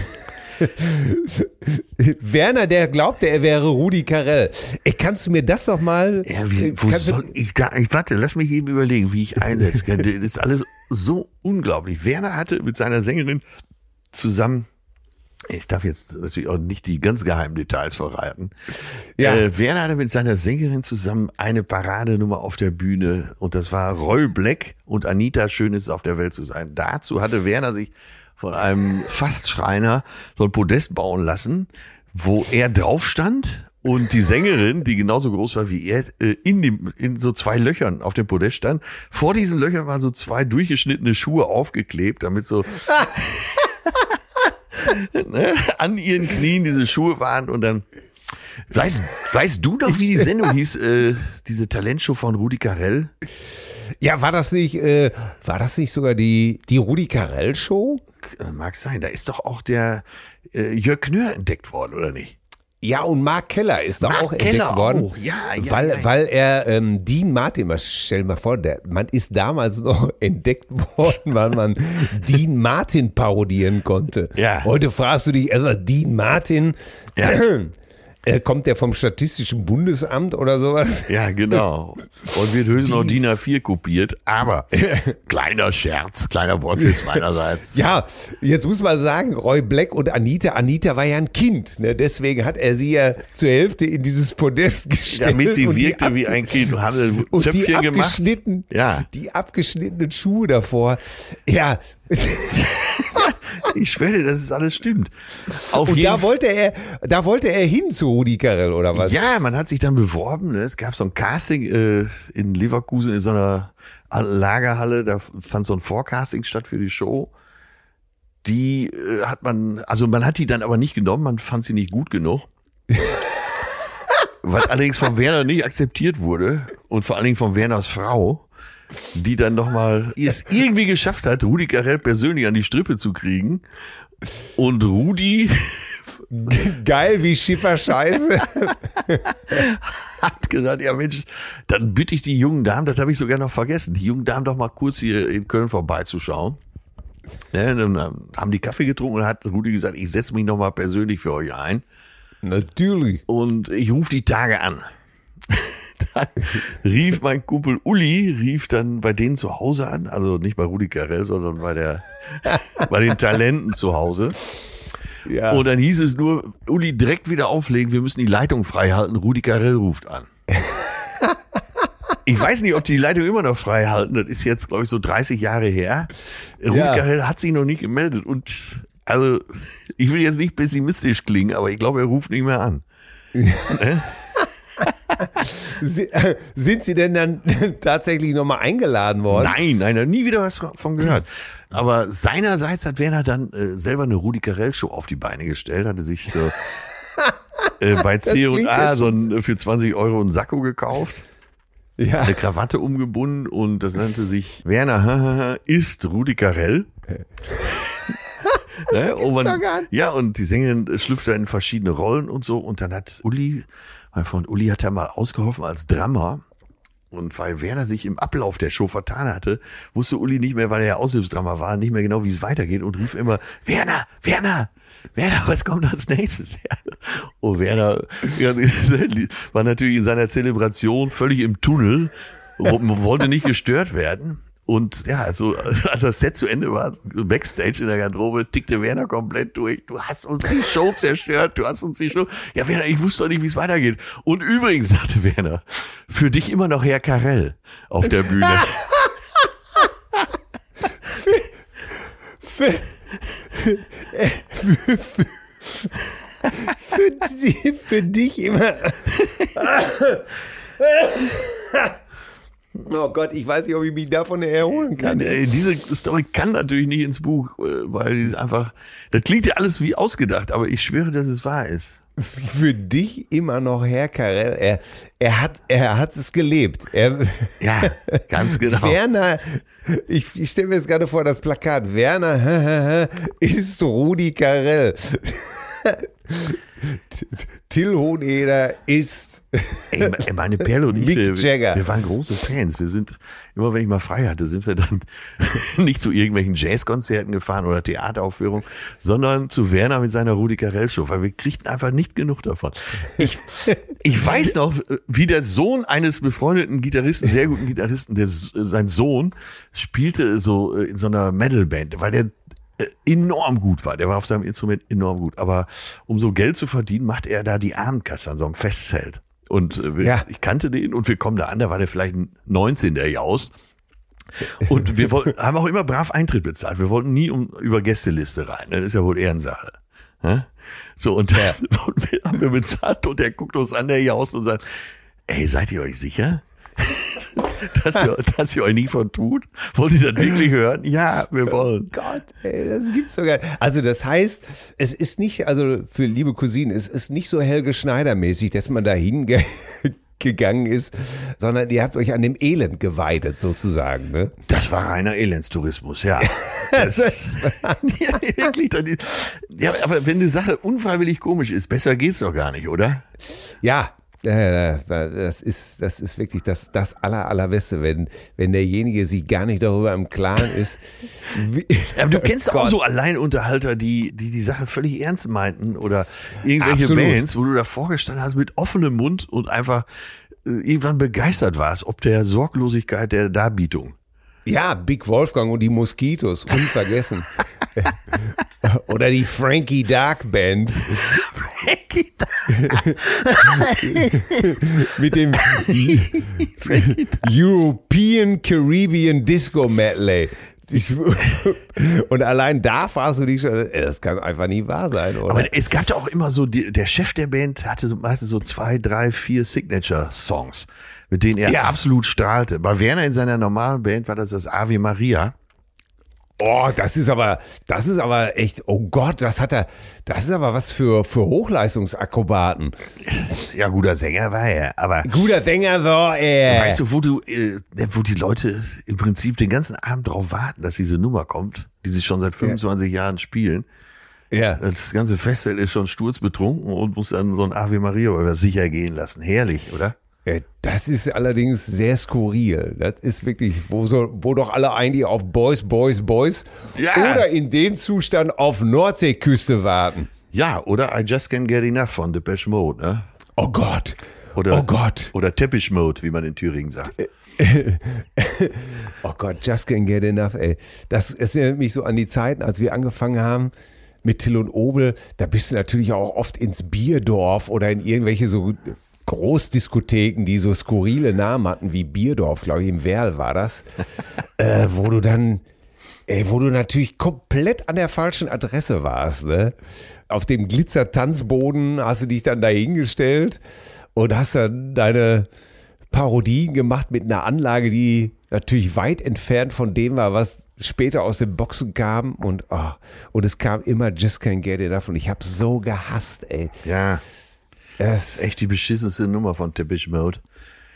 Werner, der glaubte, er wäre Rudi Carrell. Ey, kannst du mir das doch mal... Ja, wie, wo soll ich da, ich warte, lass mich eben überlegen, wie ich einsetze. Das ist alles so unglaublich. Werner hatte mit seiner Sängerin zusammen, ich darf jetzt natürlich auch nicht die ganz geheimen Details verraten. Ja. Äh, Werner hatte mit seiner Sängerin zusammen eine Paradenummer auf der Bühne und das war Roy Black und Anita, schön ist es, auf der Welt zu sein. Dazu hatte Werner sich von einem Fastschreiner so ein Podest bauen lassen, wo er drauf stand und die Sängerin, die genauso groß war wie er, in dem, in so zwei Löchern auf dem Podest stand. Vor diesen Löchern waren so zwei durchgeschnittene Schuhe aufgeklebt, damit so ne, an ihren Knien diese Schuhe waren und dann weißt, weißt du noch, wie die Sendung hieß, äh, diese Talentshow von Rudi Carrell? Ja, war das nicht, äh, war das nicht sogar die, die Rudi Carrell Show? Mag sein, da ist doch auch der äh, Jörg Knör entdeckt worden, oder nicht? Ja, und Mark Keller ist da Mark auch Keller entdeckt worden. auch. Ja, ja, weil, ja, ja. weil er ähm, Dean Martin, stell dir mal vor, der, man ist damals noch entdeckt worden, weil man Dean Martin parodieren konnte. Ja. Heute fragst du dich erstmal, Dean Martin, Ja. äh, kommt der vom Statistischen Bundesamt oder sowas? Ja, genau. Und wird höchstens noch D I N A vier kopiert, aber kleiner Scherz, kleiner Wortwitz meinerseits. Ja, jetzt muss man sagen, Roy Black und Anita, Anita war ja ein Kind, ne? Deswegen hat er sie ja zur Hälfte in dieses Podest gestellt. Damit sie und die wirkte ab- wie ein Kind und hatte und die Zöpfchen gemacht. abgeschnitten, Ja. die abgeschnittenen Schuhe davor. Ja. Ich schwöre, dass es alles stimmt. Auf Und jeden da F- wollte er, da wollte er hin zu Rudi Carrell oder was? Ja, man hat sich dann beworben. Ne? Es gab so ein Casting äh, in Leverkusen in so einer Lagerhalle. Da fand so ein Vorcasting statt für die Show. Die äh, hat man, also man hat die dann aber nicht genommen. Man fand sie nicht gut genug. Was allerdings von Werner nicht akzeptiert wurde und vor allen Dingen von Werners Frau, die dann nochmal es irgendwie geschafft hat, Rudi Carrell persönlich an die Strippe zu kriegen. Und Rudi Geil wie Schiffer Scheiße. hat gesagt, ja Mensch, dann bitte ich die jungen Damen, das habe ich sogar noch vergessen, die jungen Damen doch mal kurz hier in Köln vorbeizuschauen. Ja, dann haben die Kaffee getrunken und hat Rudi gesagt, ich setze mich nochmal persönlich für euch ein. Natürlich. Und ich rufe die Tage an. Dann rief mein Kumpel Uli, rief dann bei denen zu Hause an, also nicht bei Rudi Carrell, sondern bei der, bei den Talenten zu Hause. Ja. Und dann hieß es nur, Uli, direkt wieder auflegen, wir müssen die Leitung frei halten, Rudi Carrell ruft an. Ich weiß nicht, ob die Leitung immer noch frei halten, das ist jetzt, glaube ich, so dreißig Jahre her. Rudi Ja. Carrell hat sich noch nicht gemeldet und also, ich will jetzt nicht pessimistisch klingen, aber ich glaube, er ruft nicht mehr an. Sie- äh, Sind Sie denn dann tatsächlich nochmal eingeladen worden? Nein, nein, da nie wieder was von gehört. Aber seinerseits hat Werner dann äh, selber eine Rudi Carrell Show auf die Beine gestellt, hatte sich so äh, bei C und klingt A ja so ein, für zwanzig Euro ein Sakko gekauft. Ja. Eine Krawatte umgebunden und das nannte sich Werner ist Rudi Carrell. Ne? Und man, ja, und die Sängerin schlüpfte in verschiedene Rollen und so. Und dann hat Uli, mein Freund Uli, hat da mal ausgeholfen als Drummer. Und weil Werner sich im Ablauf der Show vertan hatte, wusste Uli nicht mehr, weil er ja Aushilfsdrama war, nicht mehr genau, wie es weitergeht und rief immer, Werner, Werner, Werner, was kommt als nächstes? Werner. Und Werner ja, war natürlich in seiner Zelebration völlig im Tunnel, wollte nicht gestört werden. Und ja, also als das Set zu Ende war, Backstage in der Garderobe, tickte Werner komplett durch. Du hast uns die Show zerstört, du hast uns die Show... Ja, Werner, ich wusste doch nicht, wie es weitergeht. Und übrigens, sagte Werner, für dich immer noch Herr Carrell auf der Bühne. für, für, für, für, die, für dich immer... Oh Gott, ich weiß nicht, ob ich mich davon erholen kann. Ja, diese Story kann natürlich nicht ins Buch, weil die ist einfach, das klingt ja alles wie ausgedacht, aber ich schwöre, dass es wahr ist. Für dich immer noch Herr Carrell. Er, er hat, er hat es gelebt. Er, ja, ganz genau. Werner, ich, ich stelle mir jetzt gerade vor, das Plakat. Werner ist Rudi Carrell. Till Hoheneder ist Ey, meine Perle und ich, Mick wir, Jagger. wir waren große Fans. Wir sind, immer wenn ich mal frei hatte, sind wir dann nicht zu irgendwelchen Jazzkonzerten gefahren oder Theateraufführungen, sondern zu Werner mit seiner Rudi Carrell Show, weil wir kriegten einfach nicht genug davon. Ich, ich weiß noch, wie der Sohn eines befreundeten Gitarristen, sehr guten Gitarristen, der, sein Sohn spielte so in so einer Metalband, weil der enorm gut war. Der war auf seinem Instrument enorm gut. Aber um so Geld zu verdienen, macht er da die Abendkasse an so einem Festzelt. Und äh, ja. ich kannte den und wir kommen da an, da war der vielleicht neunzehn, der Jaus. Und wir wollten, haben auch immer brav Eintritt bezahlt. Wir wollten nie um, über Gästeliste rein. Das ist ja wohl Ehrensache. Ja? So, und ja. dann haben wir bezahlt und der guckt uns an, der Jaus, und sagt, ey, seid ihr euch sicher? dass, ihr, dass ihr euch nie vertut? Wollt ihr das wirklich hören? Ja, wir wollen. Oh Gott, ey, das gibt's sogar. Also das heißt, es ist nicht, also für liebe Cousinen, es ist nicht so Helge Schneider-mäßig, dass man da hingegangen ist, sondern ihr habt euch an dem Elend geweidet sozusagen, ne? Das war reiner Elendstourismus, ja. Das, ja, wirklich. Das ist, ja, aber wenn eine Sache unfreiwillig komisch ist, besser geht's doch gar nicht, oder? Ja. Ja, das ist, das ist wirklich das, das aller, allerbeste, wenn, wenn derjenige sich gar nicht darüber im Klaren ist. Wie, ja, aber du kennst oh auch so Alleinunterhalter, die, die die Sache völlig ernst meinten oder irgendwelche Absolut. Bands, wo du da vorgestanden hast mit offenem Mund und einfach äh, irgendwann begeistert warst, ob der Sorglosigkeit der Darbietung. Ja, Big Wolfgang und die Moskitos, unvergessen. Oder die Frankie Dark Band. Frankie Dark. Mit dem European Caribbean Disco Medley. Und allein da fragst du dich schon, das kann einfach nie wahr sein, oder? Aber es gab doch auch immer so, die, der Chef der Band hatte so meistens so zwei, drei, vier Signature-Songs, mit denen er ja. absolut strahlte. Bei Werner in seiner normalen Band war das das Ave Maria. Oh, das ist aber, das ist aber echt, oh Gott, das hat er, das ist aber was für, für Hochleistungsakrobaten. Ja, guter Sänger war er, aber. Guter Sänger war er. Weißt du, wo du, äh, wo die Leute im Prinzip den ganzen Abend drauf warten, dass diese Nummer kommt, die sie schon seit fünfundzwanzig ja. Jahren spielen. Ja. Das ganze Festzelt ist schon sturzbetrunken und muss dann so ein Ave Maria über sicher gehen lassen. Herrlich, oder? Das ist allerdings sehr skurril. Das ist wirklich, wo, so, wo doch alle eigentlich auf Boys, Boys, Boys ja. oder in dem Zustand auf Nordseeküste warten. Ja, oder I Just Can't Get Enough von Depeche Mode, ne? Oh Gott. Oder, oh Gott. Oder Teppich Mode, wie man in Thüringen sagt. Oh Gott, Just Can't Get Enough, ey. Das erinnert mich so an die Zeiten, als wir angefangen haben mit Till und Obel. Da bist du natürlich auch oft ins Bierdorf oder in irgendwelche so Großdiskotheken, die so skurrile Namen hatten, wie Bierdorf, glaube ich, im Werl war das, äh, wo du dann, ey, wo du natürlich komplett an der falschen Adresse warst, ne? Auf dem Glitzer-Tanzboden hast du dich dann dahingestellt und hast dann deine Parodien gemacht mit einer Anlage, die natürlich weit entfernt von dem war, was später aus den Boxen kam und, oh, und es kam immer Just Can't Get Enough und ich habe so gehasst, ey. Ja. Das ist echt die beschissenste Nummer von Teppich Mode.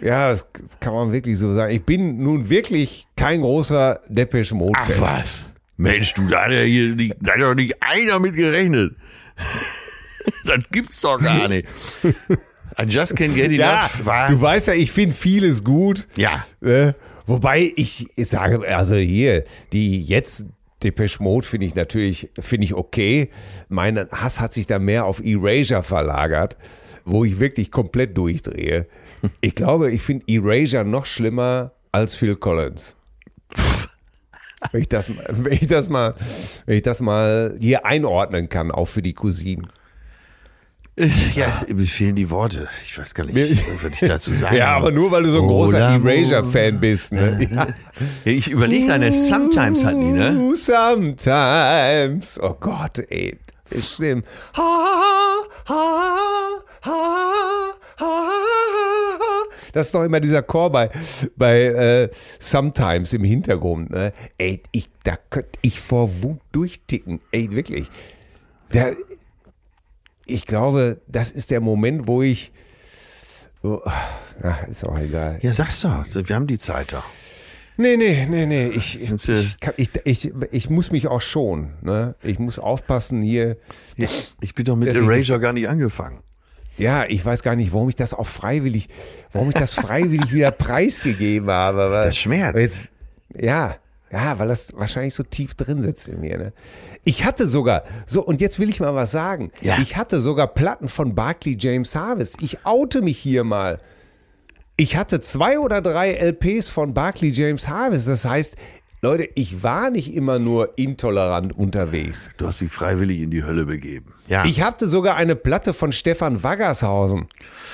Ja, das kann man wirklich so sagen. Ich bin nun wirklich kein großer Depeche Mode Ach Fan. was. Mensch, du, da hat ja hier nicht, da hat doch nicht einer mit gerechnet. Das gibt's doch gar nicht. I just can't get Ja, enough. War, du weißt ja, ich finde vieles gut. ja. Ne? Wobei ich, ich sage, also hier, die jetzt Depeche Mode finde ich natürlich, finde ich okay. Mein Hass hat sich da mehr auf Erasure verlagert, wo ich wirklich komplett durchdrehe. Ich glaube, ich finde Erasure noch schlimmer als Phil Collins. Wenn ich das, wenn ich das mal, wenn ich das mal hier einordnen kann, auch für die Cousinen. Ja, es, mir fehlen die Worte. Ich weiß gar nicht, was ich dazu sagen Ja, aber nur weil du so ein großer Erasure-Fan bist. Ne? Ja. Ich überlege da, eine Sometimes hat die, ne? Ooh, Sometimes. Oh Gott, ey, das ist schlimm. Ha, ha, ha, ha. Das ist doch immer dieser Chor bei, bei äh, Sometimes im Hintergrund. Ne? Ey, ich, da könnte ich vor Wut durchticken. Ey, wirklich. Der, ich glaube, das ist der Moment, wo ich. Oh, ach, ist auch egal. Ja, sag's doch. Wir haben die Zeit doch. Nee, nee, nee, nee. Ich, ich, Kannst du- ich, kann- ich, ich, ich muss mich auch schonen. Ne? Ich muss aufpassen hier. Ich bin doch mit Deswegen- Erasure gar nicht angefangen. Ja, ich weiß gar nicht, warum ich das auch freiwillig, warum ich das freiwillig wieder preisgegeben habe. Weil, Das schmerzt. weil Jetzt, ja, ja, weil das wahrscheinlich so tief drin sitzt in mir. Ne? Ich hatte sogar, so, und jetzt will ich mal was sagen. Ja. Ich hatte sogar Platten von Barclay James Harvest. Ich oute mich hier mal. Ich hatte zwei oder drei L Ps von Barclay James Harvest. Das heißt, Leute, ich war nicht immer nur intolerant unterwegs. Du hast dich freiwillig in die Hölle begeben. Ja. Ich hatte sogar eine Platte von Stefan Waggershausen.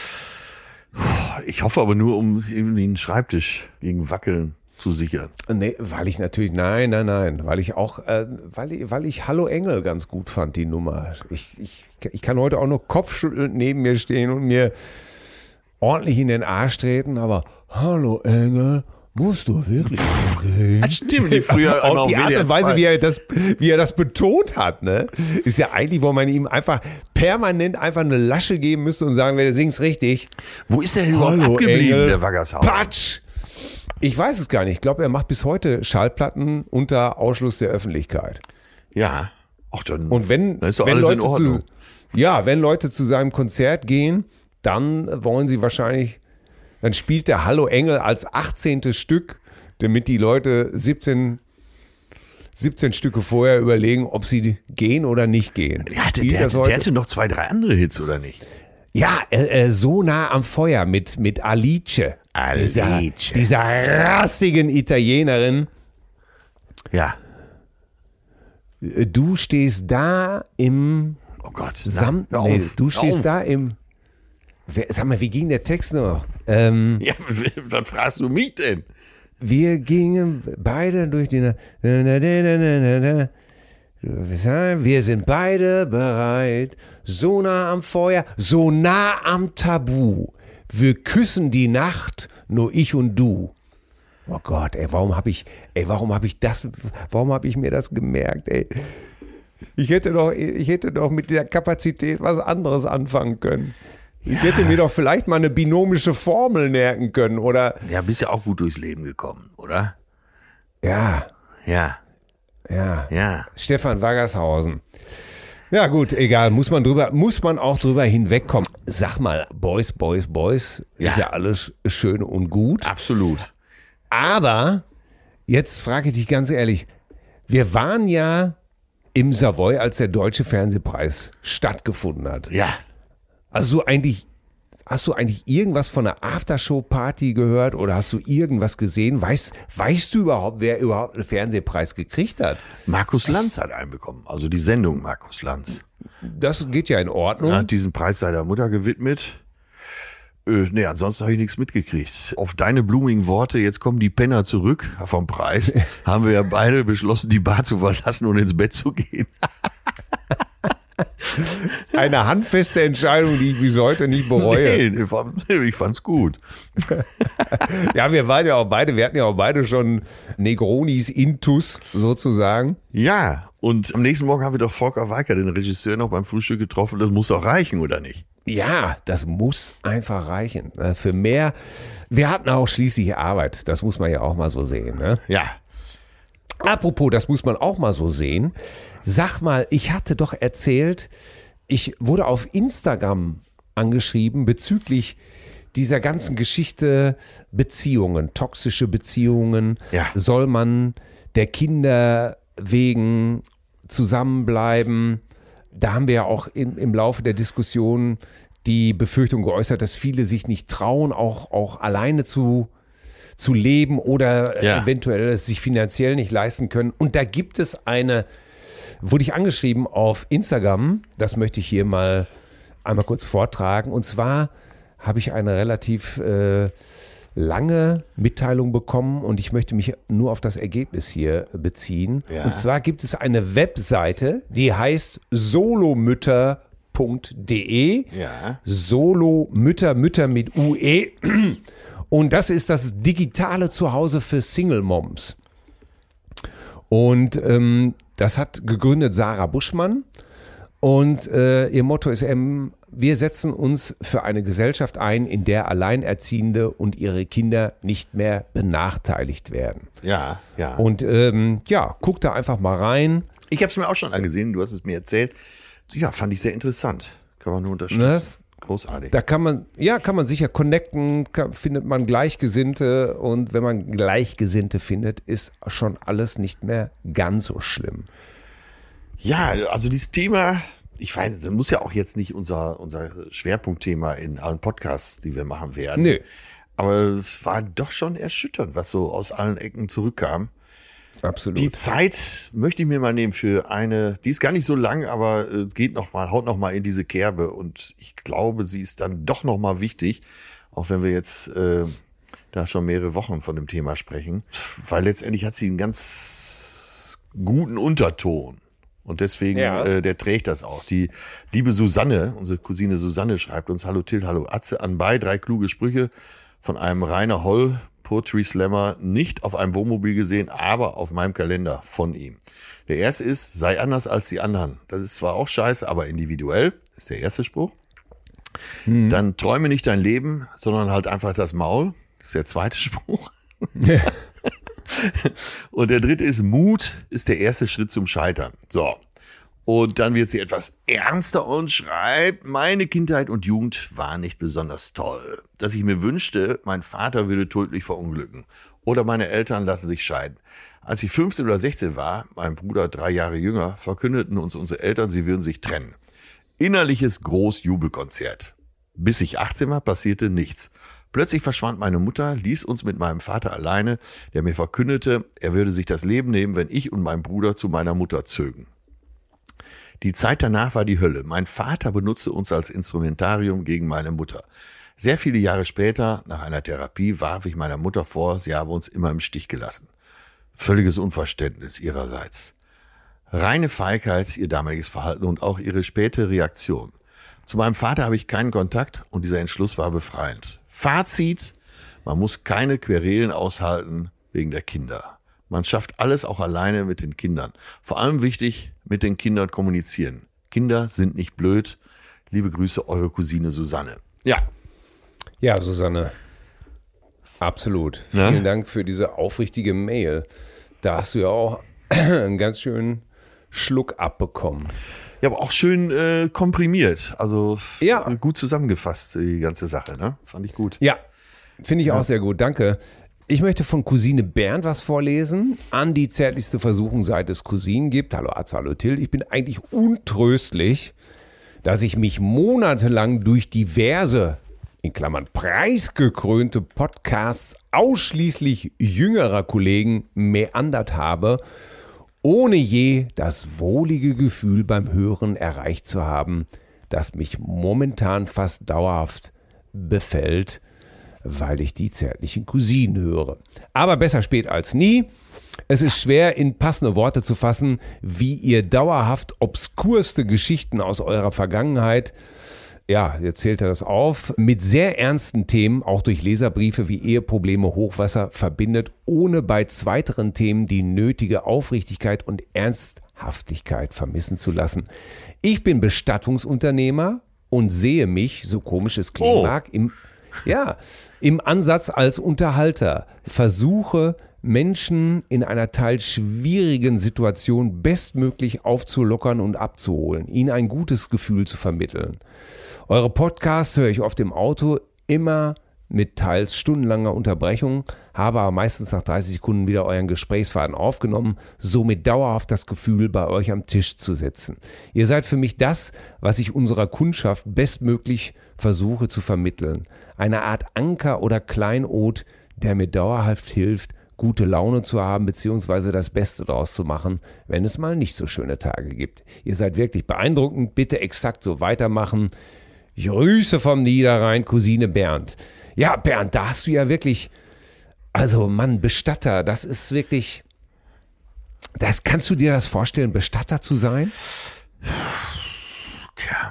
Ich hoffe aber nur, um eben den Schreibtisch gegen Wackeln zu sichern. Nee, weil ich natürlich, nein, nein, nein, weil ich auch, äh, weil, ich, weil ich Hallo Engel ganz gut fand, die Nummer. Ich, ich, ich kann heute auch nur kopfschüttelnd neben mir stehen und mir ordentlich in den Arsch treten, aber Hallo Engel, musst du wirklich sehen? Das stimmt, die früher auch immer auf die Art W D R und Weise, zwei. wie er, das, wie er das betont hat, ne, ist ja eigentlich, wo man ihm einfach permanent einfach eine Lasche geben müsste und sagen, wer singt's richtig. Wo ist der denn überhaupt Hallo, abgeblieben, Engel. der Waggershausen? Patsch! Ich weiß es gar nicht. Ich glaube, er macht bis heute Schallplatten unter Ausschluss der Öffentlichkeit. Ja. Ach, dann, Und wenn, dann ist doch wenn alles in Leute Ordnung. zu, ja, wenn Leute zu seinem Konzert gehen, dann wollen sie wahrscheinlich, dann spielt der Hallo Engel als achtzehntes Stück, damit die Leute siebzehn, siebzehn Stücke vorher überlegen, ob sie gehen oder nicht gehen. Der hatte, Spielt der, das hatte, heute? der hatte noch zwei, drei andere Hits, oder nicht? Ja, äh, äh, so nah am Feuer mit, mit Alice. Alice. Dieser, dieser rassigen Italienerin. Ja. Du stehst da im Oh Gott. Samt. hör Nee, auf, du hör stehst auf. da im. Wer, sag mal, wie ging der Text noch? Ähm, Ja, was fragst du mich denn? wir gingen beide durch die. Na- na- na- na- na- na- na. Wir sind beide bereit, so nah am Feuer, so nah am Tabu. Wir küssen die Nacht, nur ich und du. Oh Gott, ey, warum habe ich, ey, warum habe ich das, warum habe ich mir das gemerkt, ey? Ich hätte doch, ich hätte doch mit der Kapazität was anderes anfangen können. Ich hätte mir doch vielleicht mal eine binomische Formel merken können, oder? Ja, bist ja auch gut durchs Leben gekommen, oder? Ja, Ja, ja. ja. Stefan Waggershausen. Ja gut, egal, muss man drüber, muss man auch drüber hinwegkommen. Sag mal, Boys, Boys, Boys, Ja. ist ja alles schön und gut. Absolut. Aber, jetzt frage ich dich ganz ehrlich, wir waren ja im Savoy, als der Deutsche Fernsehpreis stattgefunden hat. Ja. Also eigentlich, hast du eigentlich irgendwas von einer Aftershow-Party gehört oder hast du irgendwas gesehen? Weißt, weißt du überhaupt, wer überhaupt einen Fernsehpreis gekriegt hat? Markus Lanz hat einen bekommen, also die Sendung Markus Lanz. Das geht ja in Ordnung. Er hat diesen Preis seiner Mutter gewidmet. Äh, nee, ansonsten habe ich nichts mitgekriegt. Auf deine blumigen Worte, jetzt kommen die Penner zurück vom Preis, haben wir ja beide beschlossen, die Bar zu verlassen und ins Bett zu gehen. Eine handfeste Entscheidung, die ich bis heute nicht bereue. Nee, ich fand- ich fand's gut. Ja, wir waren ja auch beide, wir hatten ja auch beide schon Negronis Intus sozusagen. Ja, und am nächsten Morgen haben wir doch Volker Weicker, den Regisseur, noch beim Frühstück getroffen. Das muss doch reichen, oder nicht? ja, das muss einfach reichen. Für mehr, wir hatten auch schließlich Arbeit, das muss man ja auch mal so sehen. Ne? Ja. Apropos, das muss man auch mal so sehen. Sag mal, ich hatte doch erzählt, ich wurde auf Instagram angeschrieben bezüglich dieser ganzen Geschichte Beziehungen, toxische Beziehungen. Ja. Soll man der Kinder wegen zusammenbleiben? Da haben wir ja auch im, im Laufe der Diskussion die Befürchtung geäußert, dass viele sich nicht trauen, auch, auch alleine zu, zu leben oder ja. eventuell es sich finanziell nicht leisten können. Und da gibt es eine, wurde ich angeschrieben auf Instagram, das möchte ich hier mal einmal kurz vortragen. Und zwar habe ich eine relativ äh, lange Mitteilung bekommen und ich möchte mich nur auf das Ergebnis hier beziehen. Ja. Und zwar gibt es eine Webseite, die heißt solomütter punkt de. Ja. Solomütter, Mütter mit U E. Und das ist das digitale Zuhause für Single Moms. Und ähm, das hat gegründet Sarah Buschmann. Und äh, ihr Motto ist eben, wir setzen uns für eine Gesellschaft ein, in der Alleinerziehende und ihre Kinder nicht mehr benachteiligt werden. Ja, ja. Und ähm, ja, guck da einfach mal rein. Ich habe es mir auch schon angesehen, du hast es mir erzählt. Ja, fand ich sehr interessant. Kann man nur unterstützen. Ne? Großartig. Da kann man, ja, kann man sicher connecten, kann, findet man Gleichgesinnte und wenn man Gleichgesinnte findet, ist schon alles nicht mehr ganz so schlimm. Ja, also dieses Thema, ich weiß, das muss ja auch jetzt nicht unser, unser Schwerpunktthema in allen Podcasts, die wir machen werden. Nö. Aber es war doch schon erschütternd, was so aus allen Ecken zurückkam. Absolut. Die Zeit möchte ich mir mal nehmen für eine, die ist gar nicht so lang, aber äh, geht noch mal, haut noch mal in diese Kerbe und ich glaube, sie ist dann doch noch mal wichtig, auch wenn wir jetzt äh, da schon mehrere Wochen von dem Thema sprechen, weil letztendlich hat sie einen ganz guten Unterton und deswegen, ja. äh, der trägt das auch. Die liebe Susanne, unsere Cousine Susanne schreibt uns, hallo Till, hallo Atze, anbei, drei kluge Sprüche von einem Rainer Holl, Poetry Slammer, nicht auf einem Wohnmobil gesehen, aber auf meinem Kalender von ihm. Der erste ist, sei anders als die anderen. Das ist zwar auch scheiße, aber individuell. Das ist der erste Spruch. Mhm. Dann träume nicht dein Leben, sondern halt einfach das Maul. Das ist der zweite Spruch. Ja. Und der dritte ist, Mut ist der erste Schritt zum Scheitern. So. Und dann wird sie etwas ernster und schreibt, meine Kindheit und Jugend war nicht besonders toll. Dass ich mir wünschte, mein Vater würde tödlich verunglücken. Oder meine Eltern lassen sich scheiden. Als ich fünfzehn oder sechzehn war, mein Bruder drei Jahre jünger, verkündeten uns unsere Eltern, sie würden sich trennen. Innerliches Großjubelkonzert. Bis ich achtzehn war, passierte nichts. Plötzlich verschwand meine Mutter, ließ uns mit meinem Vater alleine, der mir verkündete, er würde sich das Leben nehmen, wenn ich und mein Bruder zu meiner Mutter zögen. Die Zeit danach war die Hölle. Mein Vater benutzte uns als Instrumentarium gegen meine Mutter. Sehr viele Jahre später, nach einer Therapie, warf ich meiner Mutter vor, sie habe uns immer im Stich gelassen. Völliges Unverständnis ihrerseits. Reine Feigheit, ihr damaliges Verhalten und auch ihre späte Reaktion. Zu meinem Vater habe ich keinen Kontakt und dieser Entschluss war befreiend. Fazit, man muss keine Querelen aushalten wegen der Kinder. Man schafft alles auch alleine mit den Kindern. Vor allem wichtig, mit den Kindern kommunizieren. Kinder sind nicht blöd. Liebe Grüße, eure Cousine Susanne. Ja. Ja, Susanne. Absolut. Ja? Vielen Dank für diese aufrichtige Mail. Da hast du ja auch einen ganz schönen Schluck abbekommen. Ja, aber auch schön äh, komprimiert. Also ja. gut zusammengefasst, die ganze Sache. Ne? Fand ich gut. Ja, finde ich ja. auch sehr gut. Danke. Ich möchte von Cousine Bernd was vorlesen. An die zärtlichste Versuchung, seit es Cousinen gibt. Hallo Arzt, hallo Till. Ich bin eigentlich untröstlich, dass ich mich monatelang durch diverse, in Klammern preisgekrönte Podcasts ausschließlich jüngerer Kollegen meandert habe, ohne je das wohlige Gefühl beim Hören erreicht zu haben, das mich momentan fast dauerhaft befällt, weil ich die zärtlichen Cousinen höre. Aber besser spät als nie. Es ist schwer in passende Worte zu fassen, wie ihr dauerhaft obskurste Geschichten aus eurer Vergangenheit, ja, jetzt zählt er das auf, mit sehr ernsten Themen, auch durch Leserbriefe wie Eheprobleme, Hochwasser, verbindet, ohne bei zweiteren Themen die nötige Aufrichtigkeit und Ernsthaftigkeit vermissen zu lassen. Ich bin Bestattungsunternehmer und sehe mich, so komisch es klingen Oh. mag, im, ja, im Ansatz als Unterhalter. Versuche, Menschen in einer teils schwierigen Situation bestmöglich aufzulockern und abzuholen, ihnen ein gutes Gefühl zu vermitteln. Eure Podcasts höre ich oft im Auto, immer mit teils stundenlanger Unterbrechung, habe aber meistens nach dreißig Sekunden wieder euren Gesprächsfaden aufgenommen, somit dauerhaft das Gefühl, bei euch am Tisch zu sitzen. Ihr seid für mich das, was ich unserer Kundschaft bestmöglich versuche zu vermitteln. Eine Art Anker oder Kleinod, der mir dauerhaft hilft, gute Laune zu haben bzw. das Beste daraus zu machen, wenn es mal nicht so schöne Tage gibt. Ihr seid wirklich beeindruckend, bitte exakt so weitermachen. Grüße vom Niederrhein, Cousine Bernd. Ja, Bernd, da hast du ja wirklich, also Mann, Bestatter, das ist wirklich, das kannst du dir das vorstellen, Bestatter zu sein? Tja.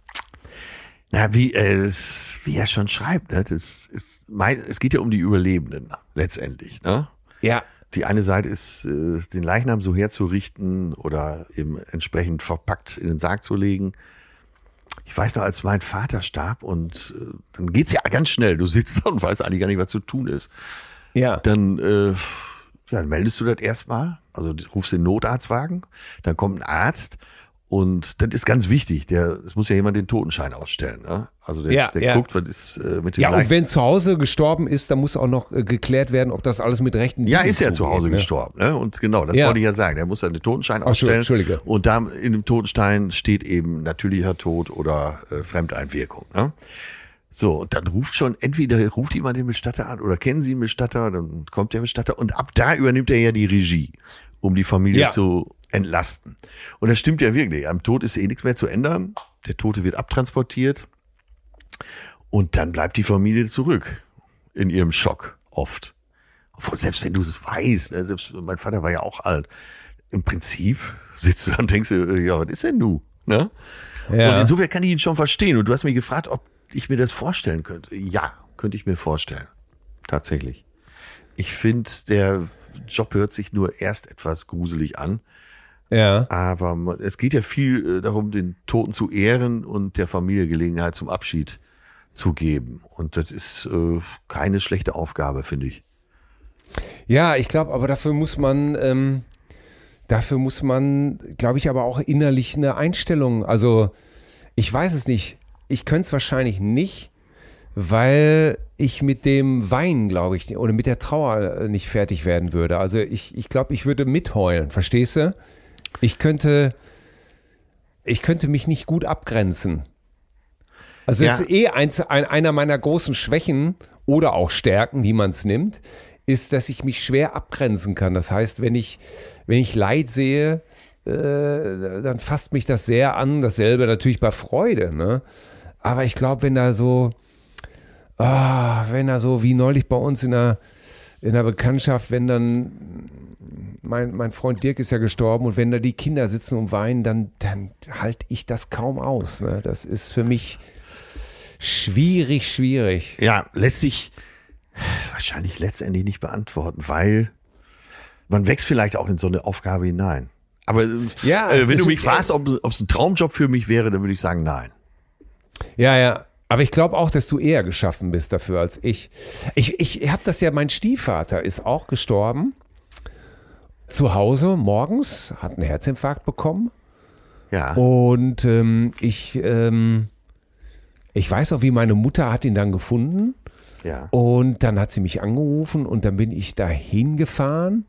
Na, wie, äh, es, wie er schon schreibt, ne? das ist, es geht ja um die Überlebenden letztendlich. Ne? Ja. Die eine Seite ist, äh, den Leichnam so herzurichten oder eben entsprechend verpackt in den Sarg zu legen. Ich weiß noch, als mein Vater starb und äh, dann geht's ja ganz schnell. Du sitzt da und weißt eigentlich gar nicht, was zu tun ist. Ja. Dann, äh, ja, dann meldest du das erstmal, also rufst den Notarztwagen, dann kommt ein Arzt und das ist ganz wichtig. Der, es muss ja jemand den Totenschein ausstellen. Ne? Also der, Ja, der ja. guckt, was ist äh, mit dem Ja, und Leichnam. wenn zu Hause gestorben ist, dann muss auch noch äh, geklärt werden, ob das alles mit rechten Ja, Dingen ist ja zu zugeht, Hause ne? gestorben. Ne? Und genau, das Ja. wollte ich ja sagen. Der muss dann den Totenschein Ach, ausstellen. Entschuldige. Und da in dem Totenschein steht eben natürlicher Tod oder äh, Fremdeinwirkung. Ne? So, und dann ruft schon, entweder ruft jemand den Bestatter an oder kennen Sie einen Bestatter, dann kommt der Bestatter und ab da übernimmt er ja die Regie, um die Familie Ja. zu entlasten. Und das stimmt ja wirklich. Am Tod ist eh nichts mehr zu ändern. Der Tote wird abtransportiert und dann bleibt die Familie zurück in ihrem Schock oft. Obwohl, selbst wenn du es weißt, ne, selbst mein Vater war ja auch alt, im Prinzip sitzt du dann und denkst, dir, ja, was ist denn du? Ne? Ja. Und insofern kann ich ihn schon verstehen. Und du hast mich gefragt, ob ich mir das vorstellen könnte. Ja, könnte ich mir vorstellen. Tatsächlich. Ich finde, der Job hört sich nur erst etwas gruselig an. Ja. Aber man, es geht ja viel äh, darum, den Toten zu ehren und der Familie Gelegenheit zum Abschied zu geben. Und das ist äh, keine schlechte Aufgabe, finde ich. Ja, ich glaube, aber dafür muss man, ähm, dafür muss man, glaube ich, aber auch innerlich eine Einstellung, also ich weiß es nicht, ich könnte es wahrscheinlich nicht, weil ich mit dem Weinen, glaube ich, oder mit der Trauer nicht fertig werden würde. Also ich, ich glaube, ich würde mitheulen, verstehst du? Ich könnte, ich könnte mich nicht gut abgrenzen. Also Ja. es ist eh eins, ein, einer meiner großen Schwächen oder auch Stärken, wie man es nimmt, ist, dass ich mich schwer abgrenzen kann. Das heißt, wenn ich, wenn ich Leid sehe, äh, dann fasst mich das sehr an. Dasselbe natürlich bei Freude. Ne? Aber ich glaube, wenn da so, ah, wenn da so wie neulich bei uns in der, in der Bekanntschaft, wenn dann, mein, mein Freund Dirk ist ja gestorben und wenn da die Kinder sitzen und weinen, dann, dann halte ich das kaum aus. Ne? Das ist für mich schwierig, schwierig. Ja, lässt sich wahrscheinlich letztendlich nicht beantworten, weil man wächst vielleicht auch in so eine Aufgabe hinein. Aber Ja, äh, wenn das du mich ist- fragst, ob es ein Traumjob für mich wäre, dann würde ich sagen, nein. Ja, ja. Aber ich glaube auch, dass du eher geschaffen bist dafür als ich. Ich, ich habe das ja, mein Stiefvater ist auch gestorben. Zu Hause morgens, hat einen Herzinfarkt bekommen. Ja. Und ähm, ich, ähm, ich weiß auch, wie meine Mutter hat ihn dann gefunden. Ja. Und dann hat sie mich angerufen und dann bin ich da hingefahren.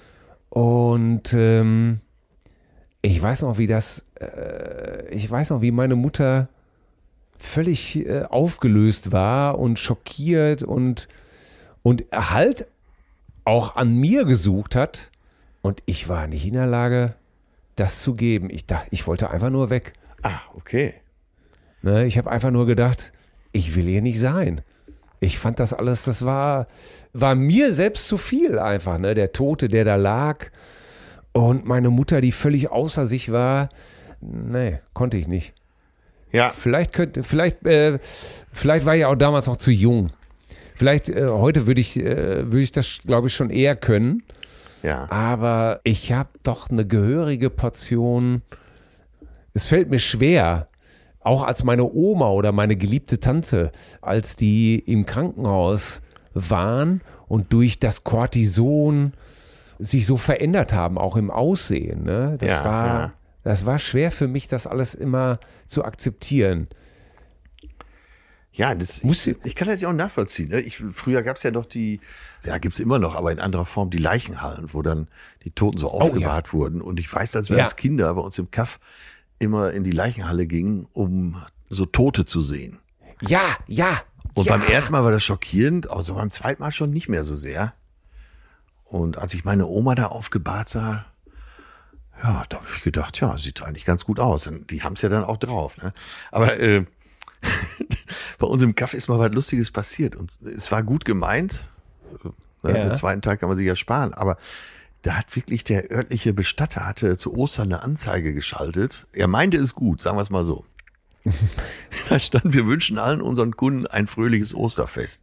Und ähm, ich weiß noch, wie das, äh, ich weiß noch, wie meine Mutter völlig äh, aufgelöst war und schockiert und, und Halt auch an mir gesucht hat. Und ich war nicht in der Lage, das zu geben. Ich dachte, ich wollte einfach nur weg. Ah, okay. Ne, ich habe einfach nur gedacht, ich will hier nicht sein. Ich fand das alles, das war, war mir selbst zu viel einfach. Ne? Der Tote, der da lag und meine Mutter, die völlig außer sich war. Nee, konnte ich nicht. Ja. Vielleicht könnte, vielleicht, äh, vielleicht war ich auch damals noch zu jung. Vielleicht äh, heute würde ich, äh, würde ich das, glaube ich, schon eher können. Ja. Aber ich habe doch eine gehörige Portion. Es fällt mir schwer, auch als meine Oma oder meine geliebte Tante, als die im Krankenhaus waren und durch das Cortison sich so verändert haben, auch im Aussehen. Ne? Das, ja, war, ja. das war schwer für mich, das alles immer zu akzeptieren. Ja, das, ich, ich kann das ja auch nachvollziehen. Ne? Ich, früher gab es ja noch die, ja, gibt es immer noch, aber in anderer Form, die Leichenhallen, wo dann die Toten so aufgebahrt oh, ja. wurden. Und ich weiß, als wir ja. als Kinder bei uns im Kaff immer in die Leichenhalle gingen, um so Tote zu sehen. Ja, ja. Und ja. beim ersten Mal war das schockierend, also beim zweiten Mal schon nicht mehr so sehr. Und als ich meine Oma da aufgebahrt sah, ja, da habe ich gedacht, ja, sieht eigentlich ganz gut aus. Und die haben es ja dann auch drauf. Ne? Aber äh, bei uns im Kaff ist mal was Lustiges passiert. Und es war gut gemeint. Ja. Den zweiten Tag kann man sich ja sparen. Aber da hat wirklich der örtliche Bestatter hatte zu Ostern eine Anzeige geschaltet. Er meinte es gut, sagen wir es mal so. Da stand, wir wünschen allen unseren Kunden ein fröhliches Osterfest.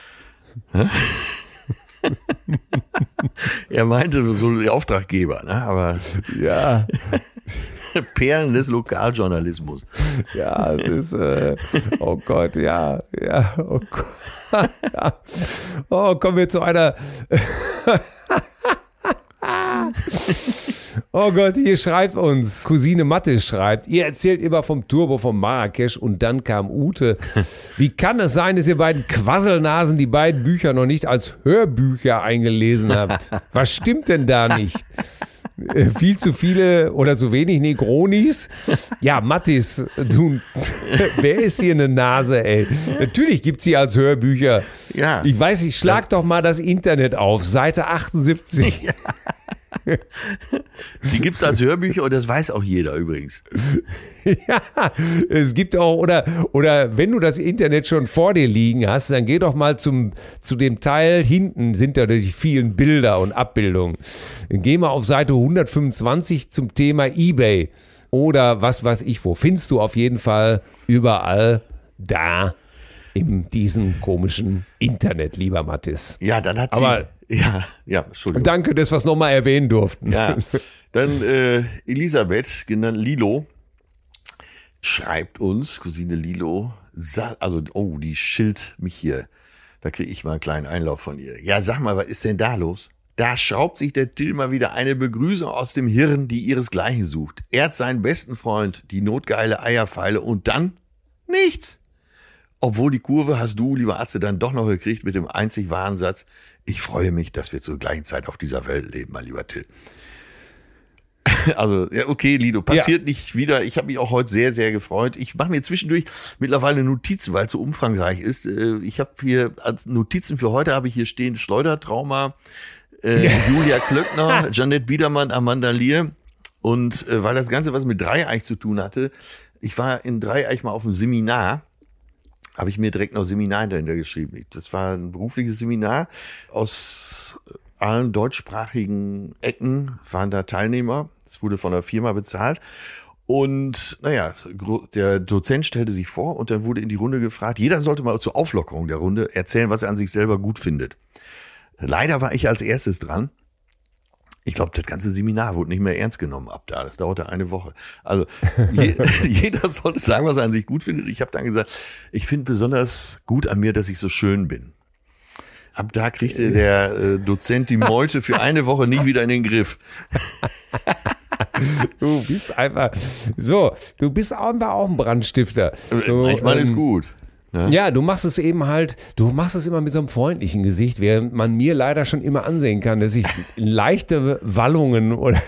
Er meinte so die Auftraggeber, ne? Aber ja. Perlen des Lokaljournalismus. Ja, es ist, äh, oh Gott, ja, ja, oh Gott. Ja. Oh, kommen wir zu einer. Oh Gott, hier schreibt uns, Cousine Mathe schreibt, ihr erzählt immer vom Turbo von Marrakesch und dann kam Ute. Wie kann es sein, dass ihr beiden Quasselnasen die beiden Bücher noch nicht als Hörbücher eingelesen habt? Was stimmt denn da nicht? Viel zu viele oder zu wenig Negronis? Ja, Mattis, du, wer ist hier eine Nase, ey? Natürlich gibt's sie als Hörbücher. Ja. Ich weiß nicht, schlag doch mal das Internet auf, Seite achtundsiebzig. Ja. Die gibt's als Hörbücher und das weiß auch jeder übrigens. Ja, es gibt auch, oder, oder wenn du das Internet schon vor dir liegen hast, dann geh doch mal zum, zu dem Teil, hinten sind da die vielen Bilder und Abbildungen. Dann geh mal auf Seite hundertfünfundzwanzig zum Thema eBay oder was weiß ich wo. Findest du auf jeden Fall überall da in diesem komischen Internet, lieber Mattis. Ja, dann hat sie... Aber Ja, ja, Entschuldigung. Danke, dass wir es nochmal erwähnen durften. Ja, dann äh, Elisabeth, genannt Lilo, schreibt uns, Cousine Lilo, also, oh, die schilt mich hier. Da kriege ich mal einen kleinen Einlauf von ihr. Ja, sag mal, was ist denn da los? Da schraubt sich der Till mal wieder eine Begrüßung aus dem Hirn, die ihresgleichen sucht. Er hat seinen besten Freund, die notgeile Eierpfeile und dann nichts. Obwohl die Kurve hast du, lieber Atze, dann doch noch gekriegt mit dem einzig wahren Satz, ich freue mich, dass wir zur gleichen Zeit auf dieser Welt leben, mein lieber Till. Also, ja, okay, Lido, passiert ja. nicht wieder. Ich habe mich auch heute sehr, sehr gefreut. Ich mache mir zwischendurch mittlerweile Notizen, weil es so umfangreich ist. Ich habe hier als Notizen für heute habe ich hier stehen Schleudertrauma, äh, ja. Julia Klöckner, Janette Biedermann, Amanda Lier. Und äh, weil das Ganze was mit Dreieich zu tun hatte, ich war in Dreieich mal auf einem Seminar, habe ich mir direkt noch Seminar dahinter geschrieben. Das war ein berufliches Seminar. Aus allen deutschsprachigen Ecken waren da Teilnehmer. Es wurde von der Firma bezahlt. Und naja, der Dozent stellte sich vor und dann wurde in die Runde gefragt, jeder sollte mal zur Auflockerung der Runde erzählen, was er an sich selber gut findet. Leider war ich als erstes dran. Ich glaube, das ganze Seminar wurde nicht mehr ernst genommen ab da. Das dauerte eine Woche. Also je, jeder sollte sagen, was er an sich gut findet. Ich habe dann gesagt, ich finde besonders gut an mir, dass ich so schön bin. Ab da kriegte der äh, Dozent die Meute für eine Woche nicht wieder in den Griff. Du bist einfach so, du bist einfach auch ein Brandstifter. Du, ich meine, ähm, ist gut. Ja? ja, du machst es eben halt, du machst es immer mit so einem freundlichen Gesicht, während man mir leider schon immer ansehen kann, dass ich leichte Wallungen oder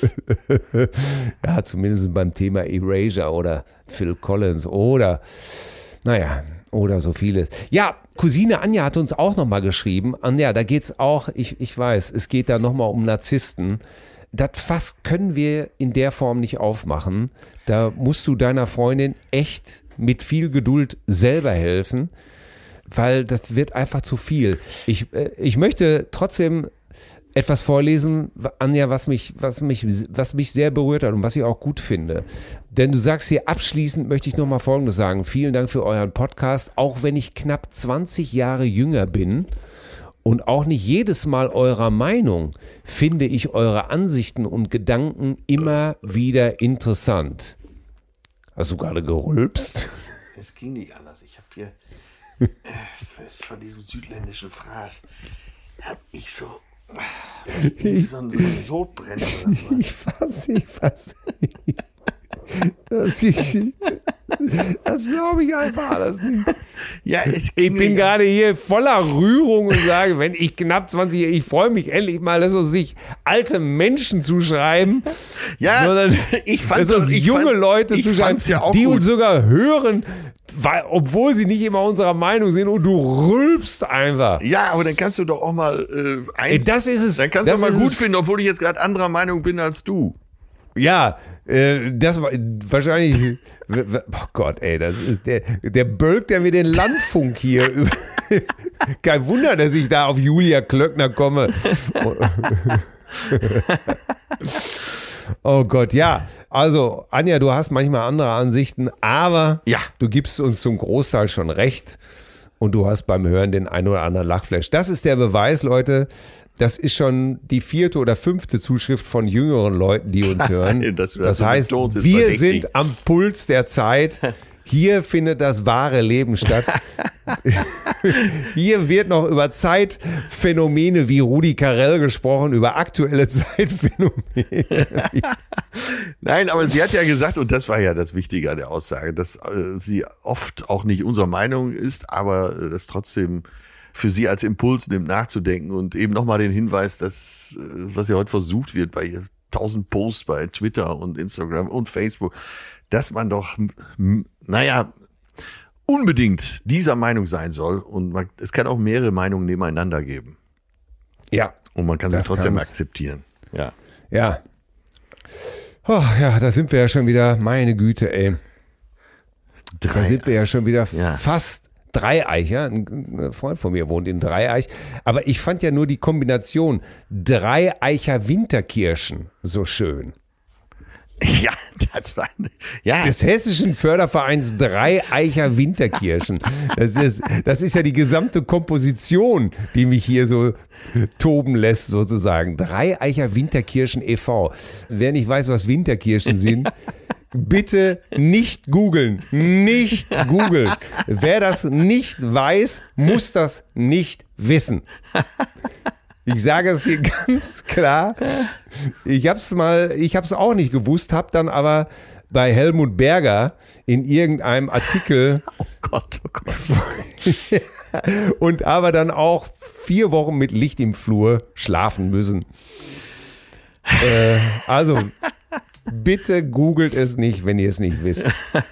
ja, zumindest beim Thema Erasure oder Phil Collins oder naja, oder so vieles. Ja, Cousine Anja hat uns auch nochmal geschrieben. Anja, da geht's auch, ich, ich weiß, es geht da nochmal um Narzissten. Das Fass können wir in der Form nicht aufmachen. Da musst du deiner Freundin echt mit viel Geduld selber helfen, weil das wird einfach zu viel. Ich, ich möchte trotzdem etwas vorlesen, Anja, was mich, was mich, was mich sehr berührt hat und was ich auch gut finde. Denn du sagst hier abschließend, möchte ich nochmal Folgendes sagen. Vielen Dank für euren Podcast. Auch wenn ich knapp zwanzig Jahre jünger bin und auch nicht jedes Mal eurer Meinung, finde ich eure Ansichten und Gedanken immer wieder interessant. Hast du gerade gerülpst? Es ging nicht anders. Ich habe hier, das ist von diesem südländischen Fraß, habe ich so, ich, so ein, so ein Sodbrennen. Ich fass, ich fass. Das, ich, das glaube ich einfach alles nicht. Ja, es Ich bin gerade hier voller Rührung und sage, wenn ich knapp zwanzig, ich freue mich endlich mal, dass uns sich alte Menschen zuschreiben, ja, sondern ich fand dass uns ich junge fand, Leute ich zuschreiben, ja auch die gut. uns sogar hören, weil, obwohl sie nicht immer unserer Meinung sind und du rülpst einfach. Ja, aber dann kannst du doch auch mal äh, ein, Ey, das ist es. dann kannst du das auch mal ist gut es. finden, obwohl ich jetzt gerade anderer Meinung bin als du. Ja, äh, das war wahrscheinlich. Oh Gott, ey, das ist der, der bölkt ja mir den Landfunk hier. Kein Wunder, dass ich da auf Julia Klöckner komme. Oh Gott, ja. Also, Anja, du hast manchmal andere Ansichten, aber Ja. du gibst uns zum Großteil schon recht und du hast beim Hören den ein oder anderen Lachflash. Das ist der Beweis, Leute. Das ist schon die vierte oder fünfte Zuschrift von jüngeren Leuten, die uns hören. Dass du das das so heißt, betonst, ist wir verdächtig. sind am Puls der Zeit. Hier findet das wahre Leben statt. Hier wird noch über Zeitphänomene wie Rudi Carrell gesprochen, über aktuelle Zeitphänomene. Nein, aber sie hat ja gesagt, und das war ja das Wichtige an der Aussage, dass äh, sie oft auch nicht unserer Meinung ist, aber äh, das trotzdem für sie als Impuls nimmt, nachzudenken und eben nochmal den Hinweis, dass, äh, was ja heute versucht wird bei tausend Posts bei Twitter und Instagram und Facebook, dass man doch, m- naja, unbedingt dieser Meinung sein soll und man, es kann auch mehrere Meinungen nebeneinander geben Ja, und man kann sie Das trotzdem kann's. akzeptieren. Ja. ja. Oh, ja, da sind wir ja schon wieder, meine Güte, ey. Da sind wir ja schon wieder Ja. fast Dreieicher. Ein Freund von mir wohnt in Dreieich. Aber ich fand ja nur die Kombination Dreieicher Winterkirschen so schön. Ja, das war, ja. Des Hessischen Fördervereins Dreieicher Winterkirschen. Das ist, das ist ja die gesamte Komposition, die mich hier so toben lässt, sozusagen. Dreieicher Winterkirschen e V Wer nicht weiß, was Winterkirschen sind, bitte nicht googeln. Nicht googeln. Wer das nicht weiß, muss das nicht wissen. Ich sage es hier ganz klar. Ich habe es mal, ich habe es auch nicht gewusst, habe dann aber bei Helmut Berger in irgendeinem Artikel Oh Gott, oh Gott. und aber dann auch vier Wochen mit Licht im Flur schlafen müssen. äh, also bitte googelt es nicht, wenn ihr es nicht wisst.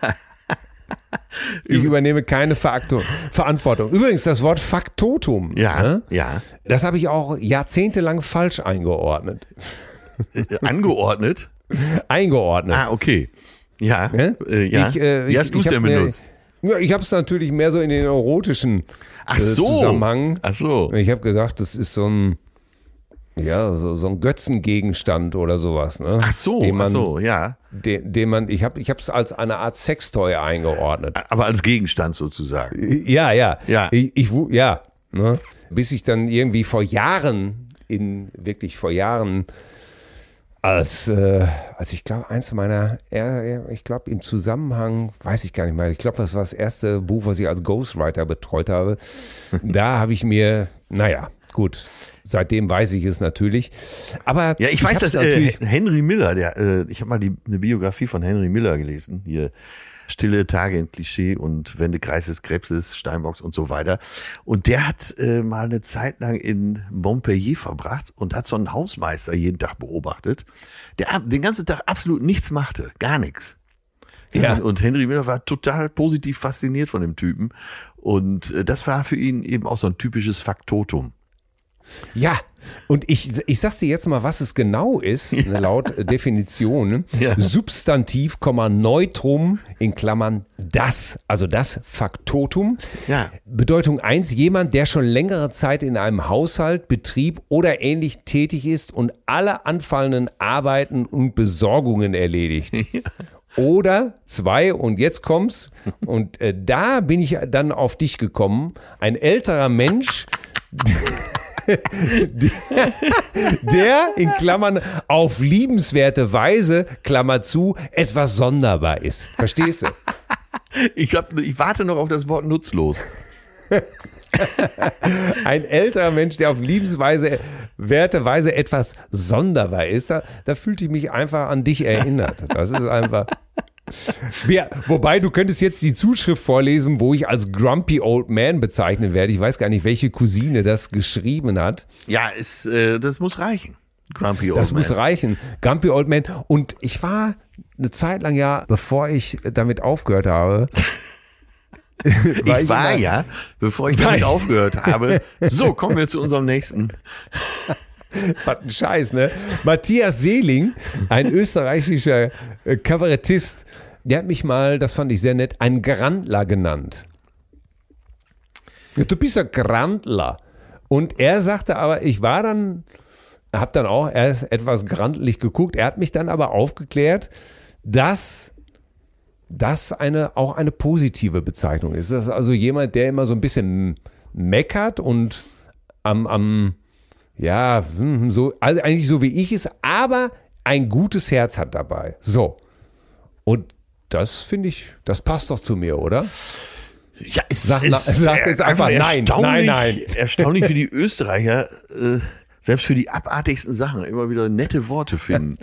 Ich übernehme keine Verakto- Verantwortung. Übrigens, das Wort Faktotum, Ja, ne? ja. Das habe ich auch jahrzehntelang falsch eingeordnet. Äh, Angeordnet? Eingeordnet. Ah, okay. Ja. Ne? Äh, ja. Ich, äh, Wie ich- hast du es ich denn hab mir- benutzt? Ja, ich habe es natürlich mehr so in den erotischen Ach äh, so. Zusammenhang. Ach so. Ich habe gesagt, das ist so ein, ja, so, so ein Götzengegenstand oder sowas. Ne? Ach so, den man, ach so, ja. Den, den man, ich habe ich es als eine Art Sextoy eingeordnet. Aber als Gegenstand sozusagen. Ja, ja. Ja. Ich, ich wu- ja. Ne? Bis ich dann irgendwie vor Jahren, in wirklich vor Jahren, als, äh, als ich glaube, eins meiner, äh, ich glaube im Zusammenhang, weiß ich gar nicht mehr, ich glaube, das war das erste Buch, was ich als Ghostwriter betreut habe. Da habe ich mir, naja, gut, seitdem weiß ich es natürlich. Aber Ja, ich weiß, hab's dass äh, natürlich- Henry Miller, der, äh, ich habe mal die, eine Biografie von Henry Miller gelesen, hier Stille Tage in Klischee und Wendekreis des Krebses, Steinbocks und so weiter. Und der hat äh, mal eine Zeit lang in Montpellier verbracht und hat so einen Hausmeister jeden Tag beobachtet, der ab- den ganzen Tag absolut nichts machte, gar nichts. Ja. Und Henry Miller war total positiv fasziniert von dem Typen. Und äh, das war für ihn eben auch so ein typisches Faktotum. Ja, und ich, ich sag's dir jetzt mal, was es genau ist, laut Definition. Ja. Substantiv, Neutrum, in Klammern das, also das Faktotum. Ja. Bedeutung eins, jemand, der schon längere Zeit in einem Haushalt, Betrieb oder ähnlich tätig ist und alle anfallenden Arbeiten und Besorgungen erledigt. Oder zwei, und jetzt kommt's, und äh, da bin ich dann auf dich gekommen, ein älterer Mensch, der, der, in Klammern, auf liebenswerte Weise, Klammer zu, etwas sonderbar ist. Verstehst du? Ich, hab, ich warte noch auf das Wort nutzlos. Ein älterer Mensch, der auf liebensweise, werte Weise etwas sonderbar ist, da, da fühlte ich mich einfach an dich erinnert. Das ist einfach... Wir, wobei, du könntest jetzt die Zuschrift vorlesen, wo ich als Grumpy Old Man bezeichnet werde. Ich weiß gar nicht, welche Cousine das geschrieben hat. Ja, ist, äh, das muss reichen. Grumpy Old das Man. Das muss reichen. Grumpy Old Man. Und ich war eine Zeit lang ja, bevor ich damit aufgehört habe. war ich war ich ja, bevor ich damit aufgehört habe. So, kommen wir zu unserem nächsten. Was ein Scheiß, ne? Matthias Seeling, ein österreichischer Kabarettist, der hat mich mal, das fand ich sehr nett, ein Grandler genannt. Du bist ein Grandler. Und er sagte aber, ich war dann, hab dann auch erst etwas grandelig geguckt, er hat mich dann aber aufgeklärt, dass das eine, auch eine positive Bezeichnung ist. Das ist also jemand, der immer so ein bisschen meckert und am, am ja, so, also eigentlich so wie ich es, aber ein gutes Herz hat dabei. So. Und das finde ich, das passt doch zu mir, oder? Ja, es sag, ist sag jetzt einfach, einfach nein, nein, nein. Erstaunlich, wie die Österreicher äh, selbst für die abartigsten Sachen immer wieder nette Worte finden.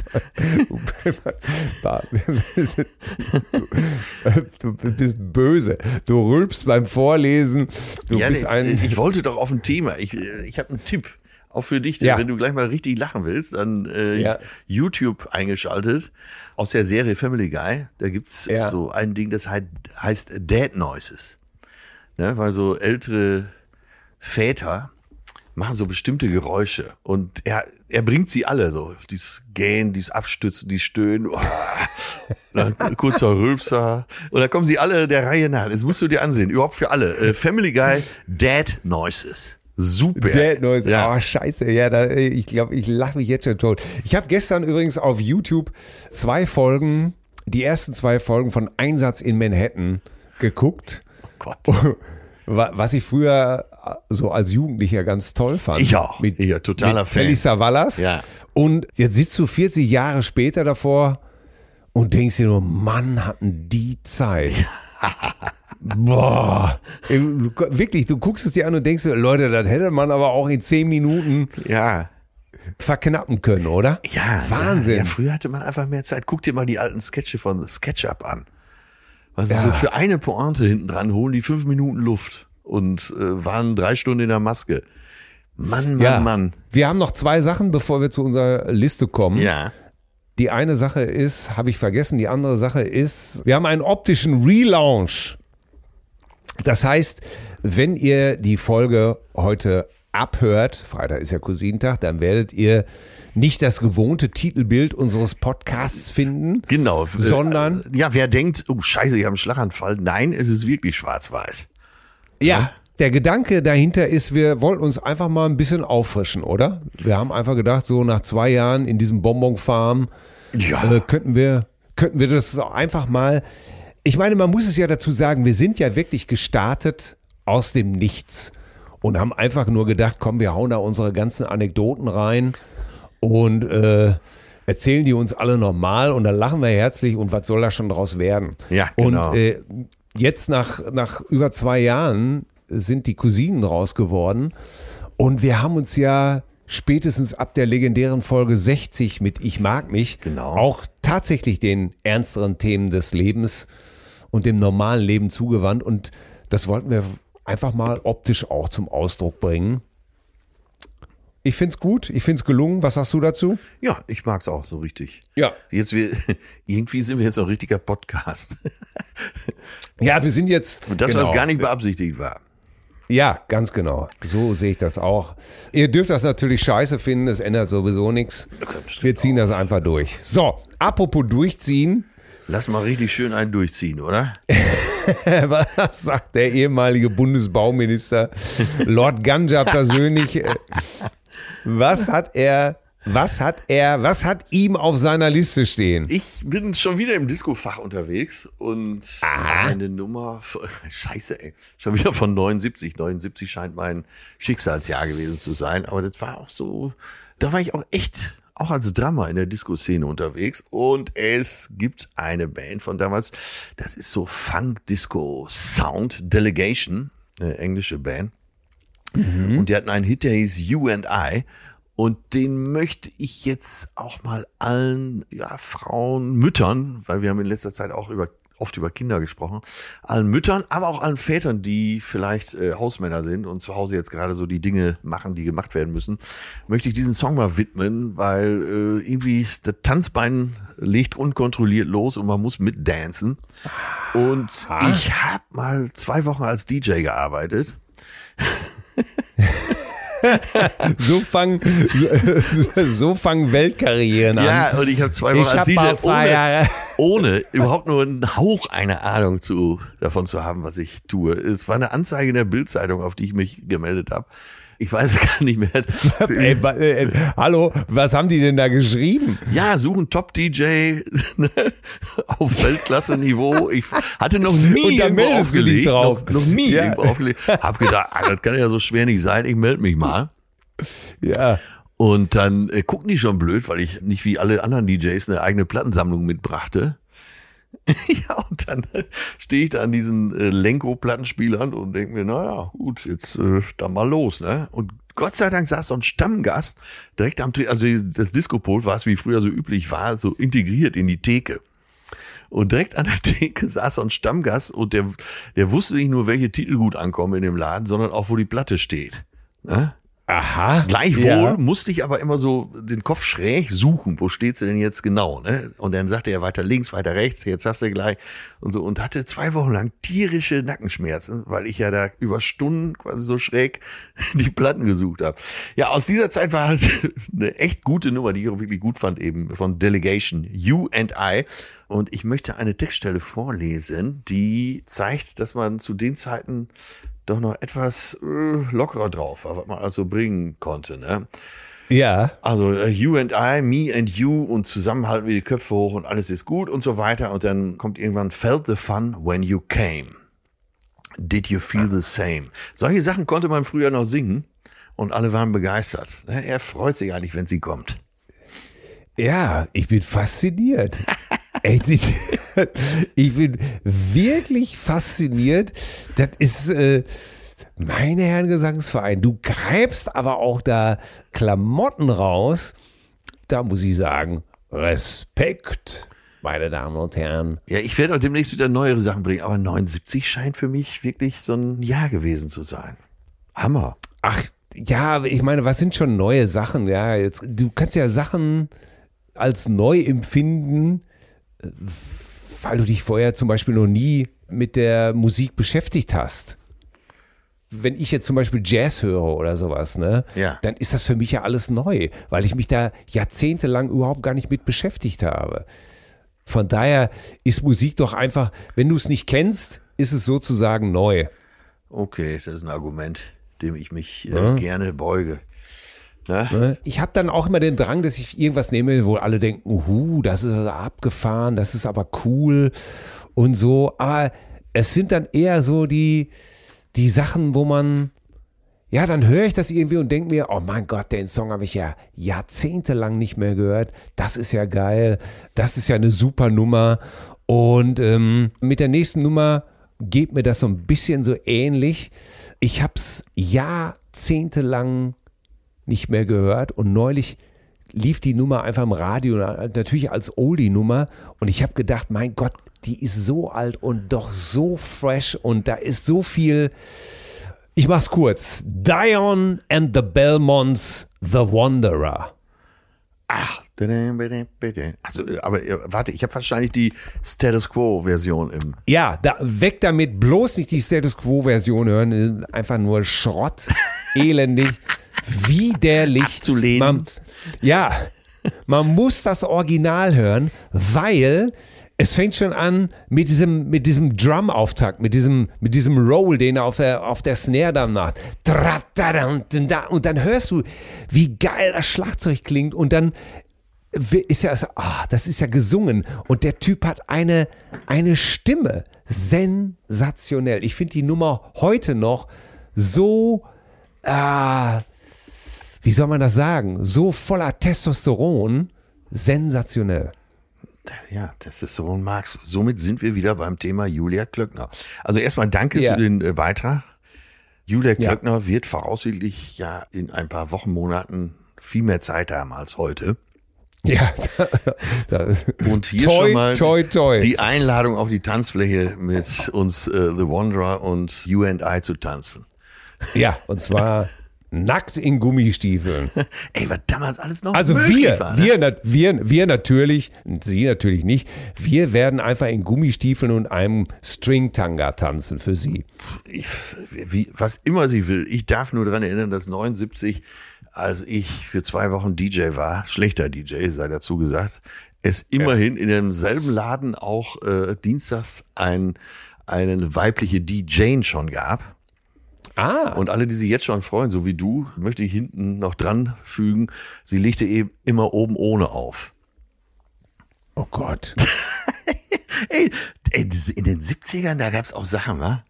Du bist böse. Du rülpst beim Vorlesen. Du ja, bist das, ein ich wollte doch auf ein Thema. Ich, ich habe einen Tipp. Auch für dich, ja. wenn du gleich mal richtig lachen willst, dann äh, ja. YouTube eingeschaltet aus der Serie Family Guy. Da gibt's ja. so ein Ding, das heißt, heißt Dad Noises. Ne? Weil so ältere Väter machen so bestimmte Geräusche und er, er bringt sie alle so. Dieses Gähnen, dieses Abstützen, dieses Stöhnen, oh, dann kurzer Rülpser und da kommen sie alle der Reihe nach. Das musst du dir ansehen, überhaupt für alle. Äh, Family Guy Dad Noises. Super. Dad Noises. Ja. Oh, scheiße. Ja, da, ich glaube, ich lache mich jetzt schon tot. Ich habe gestern übrigens auf YouTube zwei Folgen, die ersten zwei Folgen von Einsatz in Manhattan geguckt. Oh Gott. Was ich früher so als Jugendlicher ganz toll fand. Ich auch. Mit, ja, totaler mit Fan. Telly Savalas. Ja. Und jetzt sitzt du vierzig Jahre später davor und denkst dir nur, Mann, hatten die Zeit. Boah. Wirklich, du guckst es dir an und denkst dir, Leute, das hätte man aber auch in zehn Minuten ja. verknappen können, oder? Ja. Wahnsinn. Ja, früher hatte man einfach mehr Zeit. Guck dir mal die alten Sketche von SketchUp an. Also Ja. so für eine Pointe hinten dran holen die fünf Minuten Luft und äh, waren drei Stunden in der Maske. Mann, Mann, Ja. Mann. Wir haben noch zwei Sachen, bevor wir zu unserer Liste kommen. Ja. Die eine Sache ist, habe ich vergessen, die andere Sache ist, wir haben einen optischen Relaunch. Das heißt, wenn ihr die Folge heute abhört, Freitag ist ja Cousinentag, dann werdet ihr nicht das gewohnte Titelbild unseres Podcasts finden, Genau. sondern Äh, ja, wer denkt, oh Scheiße, ich habe einen Schlaganfall. Nein, es ist wirklich schwarz-weiß. ja, der Gedanke dahinter ist, wir wollten uns einfach mal ein bisschen auffrischen, oder? Wir haben einfach gedacht, so nach zwei Jahren in diesem Bonbon-Farm Ja. äh, könnten wir, könnten wir das doch einfach mal. Ich meine, man muss es ja dazu sagen, wir sind ja wirklich gestartet aus dem Nichts und haben einfach nur gedacht, komm, wir hauen da unsere ganzen Anekdoten rein und äh, erzählen die uns alle normal und dann lachen wir herzlich und was soll da schon draus werden? Ja, genau. Und äh, jetzt nach, nach über zwei Jahren sind die Cousinen raus geworden und wir haben uns ja spätestens ab der legendären Folge sechzig mit Ich mag mich Genau. auch tatsächlich den ernsteren Themen des Lebens und dem normalen Leben zugewandt und das wollten wir einfach mal optisch auch zum Ausdruck bringen. Ich finde es gut, ich finde es gelungen. Was sagst du dazu? Ja, ich mag es auch so richtig. Ja. Jetzt wir, irgendwie sind wir jetzt ein richtiger Podcast. Ja, wir sind jetzt... Und das, genau. was gar nicht beabsichtigt war. Ja, ganz genau. So sehe ich das auch. Ihr dürft das natürlich scheiße finden, es ändert sowieso nichts. Wir ziehen das einfach durch. So, apropos durchziehen. Lass mal richtig schön einen durchziehen, oder? Was sagt der ehemalige Bundesbauminister Lord Ganja persönlich? Was hat er Was hat er, was hat ihm auf seiner Liste stehen? Ich bin schon wieder im Disco-Fach unterwegs und Aha. eine Nummer, scheiße ey, schon wieder von neunundsiebzig. neunundsiebzig scheint mein Schicksalsjahr gewesen zu sein, aber das war auch so, da war ich auch echt, auch als Drummer in der Disco-Szene unterwegs und es gibt eine Band von damals, das ist so Funk-Disco-Sound, Delegation, eine englische Band. Mhm. Und die hatten einen Hit, der hieß You and I. Und den möchte ich jetzt auch mal allen ja, Frauen, Müttern, weil wir haben in letzter Zeit auch über, oft über Kinder gesprochen, allen Müttern, aber auch allen Vätern, die vielleicht äh, Hausmänner sind und zu Hause jetzt gerade so die Dinge machen, die gemacht werden müssen, möchte ich diesen Song mal widmen, weil äh, irgendwie das Tanzbein legt unkontrolliert los und man muss mitdancen. Und ah. ich habe mal zwei Wochen als D J gearbeitet. so fangen so, so fangen Weltkarrieren an. Ja, und ich habe zwei Wochen als D J ohne, ohne überhaupt nur einen Hauch einer Ahnung zu, davon zu haben, was ich tue. Es war eine Anzeige in der Bild-Zeitung, auf die ich mich gemeldet habe. Ich weiß gar nicht mehr. Ey, äh, hallo, was haben die denn da geschrieben? Ja, suchen Top-D J ne, auf Weltklasse-Niveau. Ich hatte noch nie irgendwo aufgelegt. Drauf. Noch, noch nie ja. irgendwo aufgelegt. Hab gedacht, ah, das kann ja so schwer nicht sein. Ich melde mich mal. Ja. Und dann äh, gucken die schon blöd, weil ich nicht wie alle anderen D Js eine eigene Plattensammlung mitbrachte. Ja, und dann stehe ich da an diesen äh, Lenko-Plattenspielern und denke mir, naja, gut, jetzt äh, dann mal los, ne? Und Gott sei Dank saß so ein Stammgast direkt am Tresen, also das Disco-Pult war es, wie früher so üblich war, so integriert in die Theke. Und direkt an der Theke saß so ein Stammgast und der, der wusste nicht nur, welche Titel gut ankommen in dem Laden, sondern auch, wo die Platte steht. Ne? Aha. Gleichwohl ja. musste ich aber immer so den Kopf schräg suchen, wo steht sie denn jetzt genau, ne? Und dann sagte er weiter links, weiter rechts, jetzt hast du gleich und so und hatte zwei Wochen lang tierische Nackenschmerzen, weil ich ja da über Stunden quasi so schräg die Platten gesucht habe. Ja, aus dieser Zeit war halt eine echt gute Nummer, die ich auch wirklich gut fand eben von Delegation, You and I. Und ich möchte eine Textstelle vorlesen, die zeigt, dass man zu den Zeiten doch noch etwas äh, lockerer drauf war, was man also bringen konnte, ne? Ja. Also uh, you and I, me and you und zusammen halten wir die Köpfe hoch und alles ist gut und so weiter und dann kommt irgendwann felt the fun when you came. Did you feel the same? Solche Sachen konnte man früher noch singen und alle waren begeistert. Er freut sich eigentlich, wenn sie kommt. Ja, ich bin fasziniert. Echt, ich, ich bin wirklich fasziniert. Das ist, äh, meine Herren Gesangsverein, du greifst aber auch da Klamotten raus. Da muss ich sagen, Respekt, meine Damen und Herren. Ja, ich werde auch demnächst wieder neuere Sachen bringen, aber neunundsiebzig scheint für mich wirklich so ein Jahr gewesen zu sein. Hammer. Ach, ja, ich meine, was sind schon neue Sachen? Ja, jetzt, du kannst ja Sachen als neu empfinden, weil du dich vorher zum Beispiel noch nie mit der Musik beschäftigt hast. Wenn ich jetzt zum Beispiel Jazz höre oder sowas, ne, ja. dann ist das für mich ja alles neu, weil ich mich da jahrzehntelang überhaupt gar nicht mit beschäftigt habe. Von daher ist Musik doch einfach, wenn du es nicht kennst, ist es sozusagen neu. Okay, das ist ein Argument, dem ich mich äh, ja. gerne beuge. Ne? Ich habe dann auch immer den Drang, dass ich irgendwas nehme, wo alle denken, uhu, das ist abgefahren, das ist aber cool und so. Aber es sind dann eher so die, die Sachen, wo man, ja, dann höre ich das irgendwie und denke mir, oh mein Gott, den Song habe ich ja jahrzehntelang nicht mehr gehört. Das ist ja geil, das ist ja eine super Nummer. Und ähm, mit der nächsten Nummer geht mir das so ein bisschen so ähnlich. Ich habe es jahrzehntelang nicht mehr gehört und neulich lief die Nummer einfach im Radio, natürlich als Oldie-Nummer und ich habe gedacht, mein Gott, die ist so alt und doch so fresh und da ist so viel, ich mach's kurz, Dion and the Belmonts, The Wanderer. Ach, also, aber warte, ich habe wahrscheinlich die Status Quo-Version im... Ja, da, weg damit, bloß nicht die Status Quo-Version hören, einfach nur Schrott, elendig. Widerlich. Abzulehnen. Man, ja, man muss das Original hören, weil Es fängt schon an mit diesem, mit diesem Drum-Auftakt, mit diesem, mit diesem Roll, den er auf der, auf der Snare dann macht. Und dann hörst du, wie geil das Schlagzeug klingt und dann ist ja, ah, das ist ja gesungen und der Typ hat eine, eine Stimme. Sensationell. Ich finde die Nummer heute noch so, äh, wie soll man das sagen, so voller Testosteron. Sensationell. Ja, Testosteron magst. Somit sind wir wieder beim Thema Julia Klöckner. Also erstmal danke ja. für den äh, Beitrag. Julia Klöckner ja. wird voraussichtlich ja in ein paar Wochen, Monaten viel mehr Zeit haben als heute. Ja. Und hier toi, schon mal toi, toi. die Einladung auf die Tanzfläche mit uns äh, The Wanderer und You and I zu tanzen. Ja, und zwar nackt in Gummistiefeln. Ey, was damals alles noch Also möglich wir, war, ne? wir, wir, wir natürlich, Sie natürlich nicht, wir werden einfach in Gummistiefeln und einem Stringtanga tanzen für Sie. Ich, wie, was immer sie will. Ich darf nur daran erinnern, dass neunundsiebzig, als ich für zwei Wochen D J war, schlechter D J, sei dazu gesagt, es immerhin ja. in demselben Laden auch äh, dienstags ein, eine weibliche D J schon gab. Ah. Und alle, die sich jetzt schon freuen, so wie du, möchte ich hinten noch dran fügen, sie legte eben immer oben ohne auf. Oh Gott. ey, ey, in den siebzigern, da gab es auch Sachen, wa?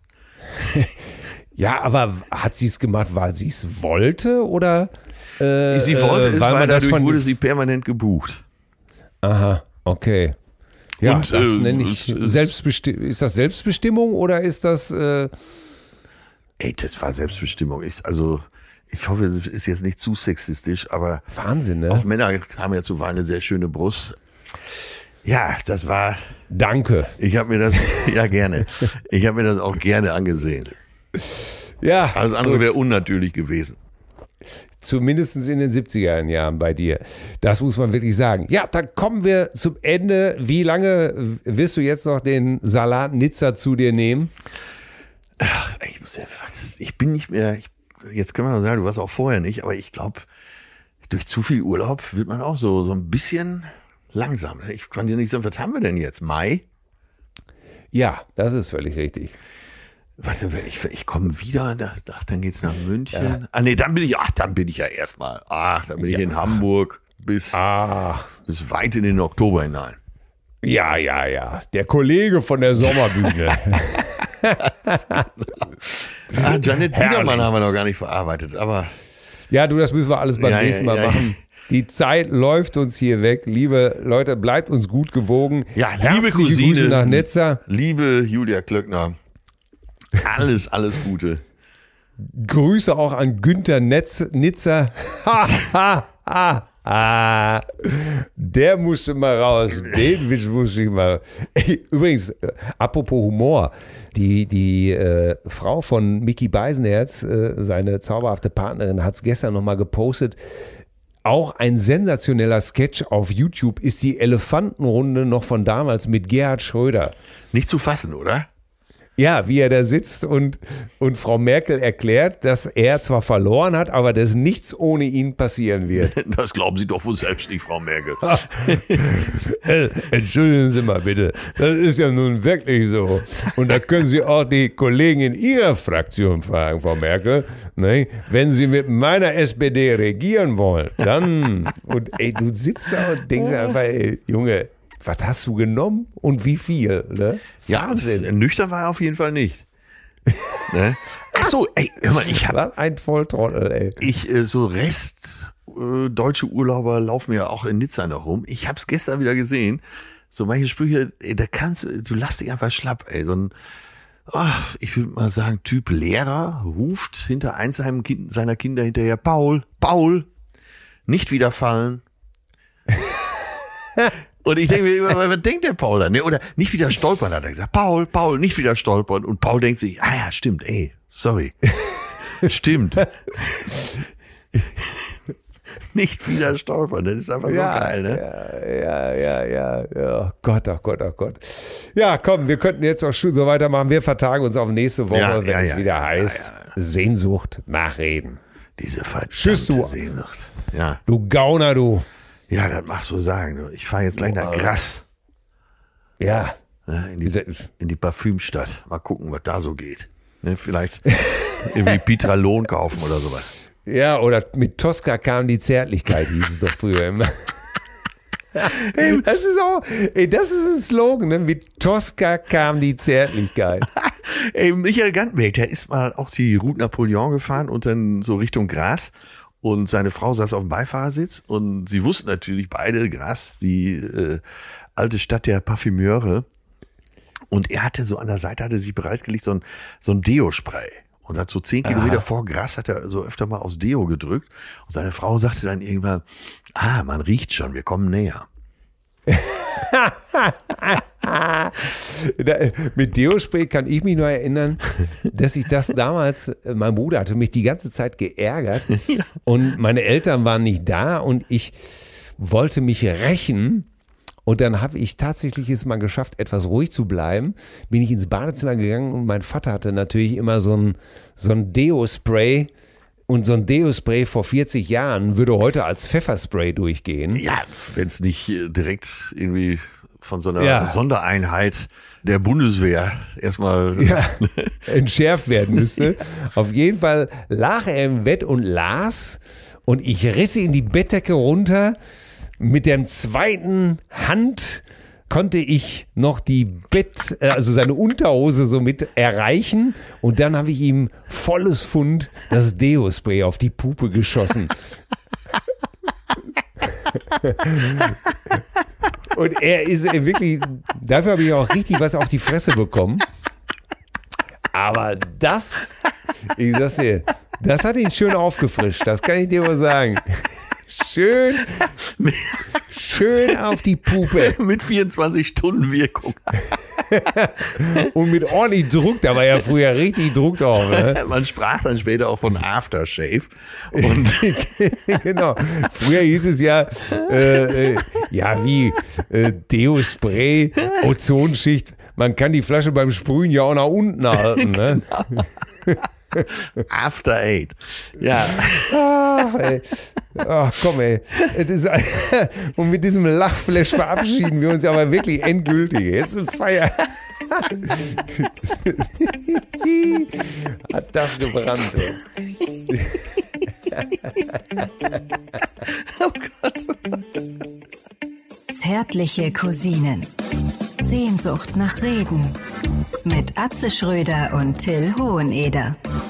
Ja, aber hat sie es gemacht, weil sie es wollte oder? Äh, sie wollte äh, es, weil, weil man das dadurch von wurde sie permanent gebucht. Aha, okay. Ja, Und, das äh, nenne ich Selbstbestimmung. Ist das Selbstbestimmung oder ist das? Äh Ey, das war Selbstbestimmung. Ich, also, ich hoffe, es ist jetzt nicht zu sexistisch, aber Wahnsinn, ne? Auch Männer haben ja zuweilen eine sehr schöne Brust. Ja, das war. Danke. Ich habe mir das, ja gerne. Ich habe mir das auch gerne angesehen. Ja. Alles andere wäre unnatürlich gewesen. Zumindest in den siebziger Jahren bei dir. Das muss man wirklich sagen. Ja, dann kommen wir zum Ende. Wie lange wirst du jetzt noch den Salat Nizza zu dir nehmen? Ach, ich, muss ja, ich bin nicht mehr, ich, jetzt können wir mal sagen, du warst auch vorher nicht, aber ich glaube, durch zu viel Urlaub wird man auch so, so ein bisschen langsam. Ich kann dir nicht sagen, was haben wir denn jetzt? Mai? Ja, das ist völlig richtig. Warte, ich, ich komme wieder, ach, dann geht's nach München. Ja. Ah nee, dann bin ich, ach, dann bin ich ja erstmal, ach, dann bin ja. ich in Hamburg bis, ach. bis weit in den Oktober hinein. Ja, ja, ja, der Kollege von der Sommerbühne. ah, Janet Biedermann haben wir noch gar nicht verarbeitet, aber. Ja, du, das müssen wir alles beim ja, nächsten Mal ja, ja. machen. Die Zeit läuft uns hier weg. Liebe Leute, bleibt uns gut gewogen. Ja, liebe Herzliche Cousine, Grüße nach Nizza. Liebe Julia Klöckner, alles, alles Gute. Grüße auch an Günther Netz, Nizza. Ha, ha, ha. Ah, der musste mal raus. Den Witz musste ich mal. Ey, übrigens, äh, apropos Humor, die, die äh, Frau von Micky Beisenherz, äh, seine zauberhafte Partnerin, hat es gestern nochmal gepostet. Auch ein sensationeller Sketch auf YouTube ist die Elefantenrunde noch von damals mit Gerhard Schröder. Nicht zu fassen, oder? Ja, wie er da sitzt und, und Frau Merkel erklärt, dass er zwar verloren hat, aber dass nichts ohne ihn passieren wird. Das glauben Sie doch wohl selbst nicht, Frau Merkel. Entschuldigen Sie mal bitte, das ist ja nun wirklich so. Und da können Sie auch die Kollegen in Ihrer Fraktion fragen, Frau Merkel. Ne? Wenn Sie mit meiner S P D regieren wollen, dann... Und ey, du sitzt da und denkst einfach, ey, Junge, was hast du genommen und wie viel? Ne? Ja, nüchtern war er auf jeden Fall nicht. Ne? Ach so, ey, hör mal, ich habe ein Volltrottel, ey. Ich äh, so Rest äh, deutsche Urlauber laufen ja auch in Nizza noch rum. Ich habe es gestern wieder gesehen. So manche Sprüche, ey, da kannst du lass dich einfach schlapp, ey. So ein, ach, ich würde mal sagen, Typ Lehrer ruft hinter eins seiner Kinder hinterher: Paul, Paul, nicht wieder fallen. Und ich denke mir immer, was denkt der Paul dann? Oder nicht wieder stolpern, hat er gesagt. Paul, Paul, nicht wieder stolpern. Und Paul denkt sich, ah ja, stimmt, ey, sorry. Stimmt. Nicht wieder stolpern, das ist einfach ja, so geil, ne? Ja, ja, ja, ja. Oh Gott, oh Gott, oh Gott. Ja, komm, wir könnten jetzt auch schon so weitermachen. Wir vertagen uns auf nächste Woche, ja, wenn ja, es ja, wieder ja, heißt, ja, ja. Sehnsucht nach Reden. Diese verdammte Tschüss, du. Sehnsucht. Ja. Du Gauner, du. Ja, das machst du sagen. Ich fahre jetzt gleich nach Grass. Ja. Ja, in, die, in die Parfümstadt. Mal gucken, was da so geht. Ne, vielleicht irgendwie Pitralon kaufen oder sowas. Ja, oder mit Tosca kam die Zärtlichkeit, hieß es doch früher immer. Ey, das ist auch, ey, das ist ein Slogan, ne? Mit Tosca kam die Zärtlichkeit. Ey, Michael Gantweg, der ist mal auch die Route Napoleon gefahren und dann so Richtung Gras. Und seine Frau saß auf dem Beifahrersitz und sie wussten natürlich beide, Gras, die äh, alte Stadt der Parfümeure. Und er hatte so an der Seite, hatte sich bereitgelegt, so ein, so ein Deo-Spray. Und hat so zehn Kilometer vor Gras, hat er so öfter mal aufs Deo gedrückt. Und seine Frau sagte dann irgendwann, ah, man riecht schon, wir kommen näher. Mit Deo-Spray kann ich mich nur erinnern, dass ich das damals, mein Bruder hatte mich die ganze Zeit geärgert ja. und meine Eltern waren nicht da und ich wollte mich rächen. Und dann habe ich tatsächlich es mal geschafft, etwas ruhig zu bleiben. Bin ich ins Badezimmer gegangen und mein Vater hatte natürlich immer so ein, so ein Deo-Spray. Und so ein Deo-Spray vor vierzig Jahren würde heute als Pfefferspray durchgehen. Ja, wenn es nicht direkt irgendwie von so einer ja. Sondereinheit der Bundeswehr erstmal ja, entschärft werden müsste. Auf jeden Fall lag er im Bett und las und ich riss ihn die Bettdecke runter. Mit der zweiten Hand konnte ich noch die Bett, also seine Unterhose so mit erreichen und dann habe ich ihm volles Pfund das Deo-Spray auf die Pupe geschossen. Und er ist wirklich, dafür habe ich auch richtig was auf die Fresse bekommen. Aber das, ich sag's dir, das hat ihn schön aufgefrischt, das kann ich dir mal sagen. Schön, schön auf die Pupe. Mit vierundzwanzig Stunden Wirkung. Und mit ordentlich Druck, da war ja früher richtig Druck drauf. Ne? Man sprach dann später auch von Aftershave. Und genau. Früher hieß es ja, äh, ja wie äh, Deo-Spray, Ozonschicht. Man kann die Flasche beim Sprühen ja auch nach unten halten. Ne? Genau. After Eight. Ja. Ach, ey. Ach komm, ey. Es ist, und mit diesem Lachflash verabschieden wir uns aber wirklich endgültig. Jetzt ist Feier. Hat das gebrannt, ey. Oh Gott, oh Gott. Zärtliche Cousinen. Sehnsucht nach Reden. Mit Atze Schröder und Till Hoheneder.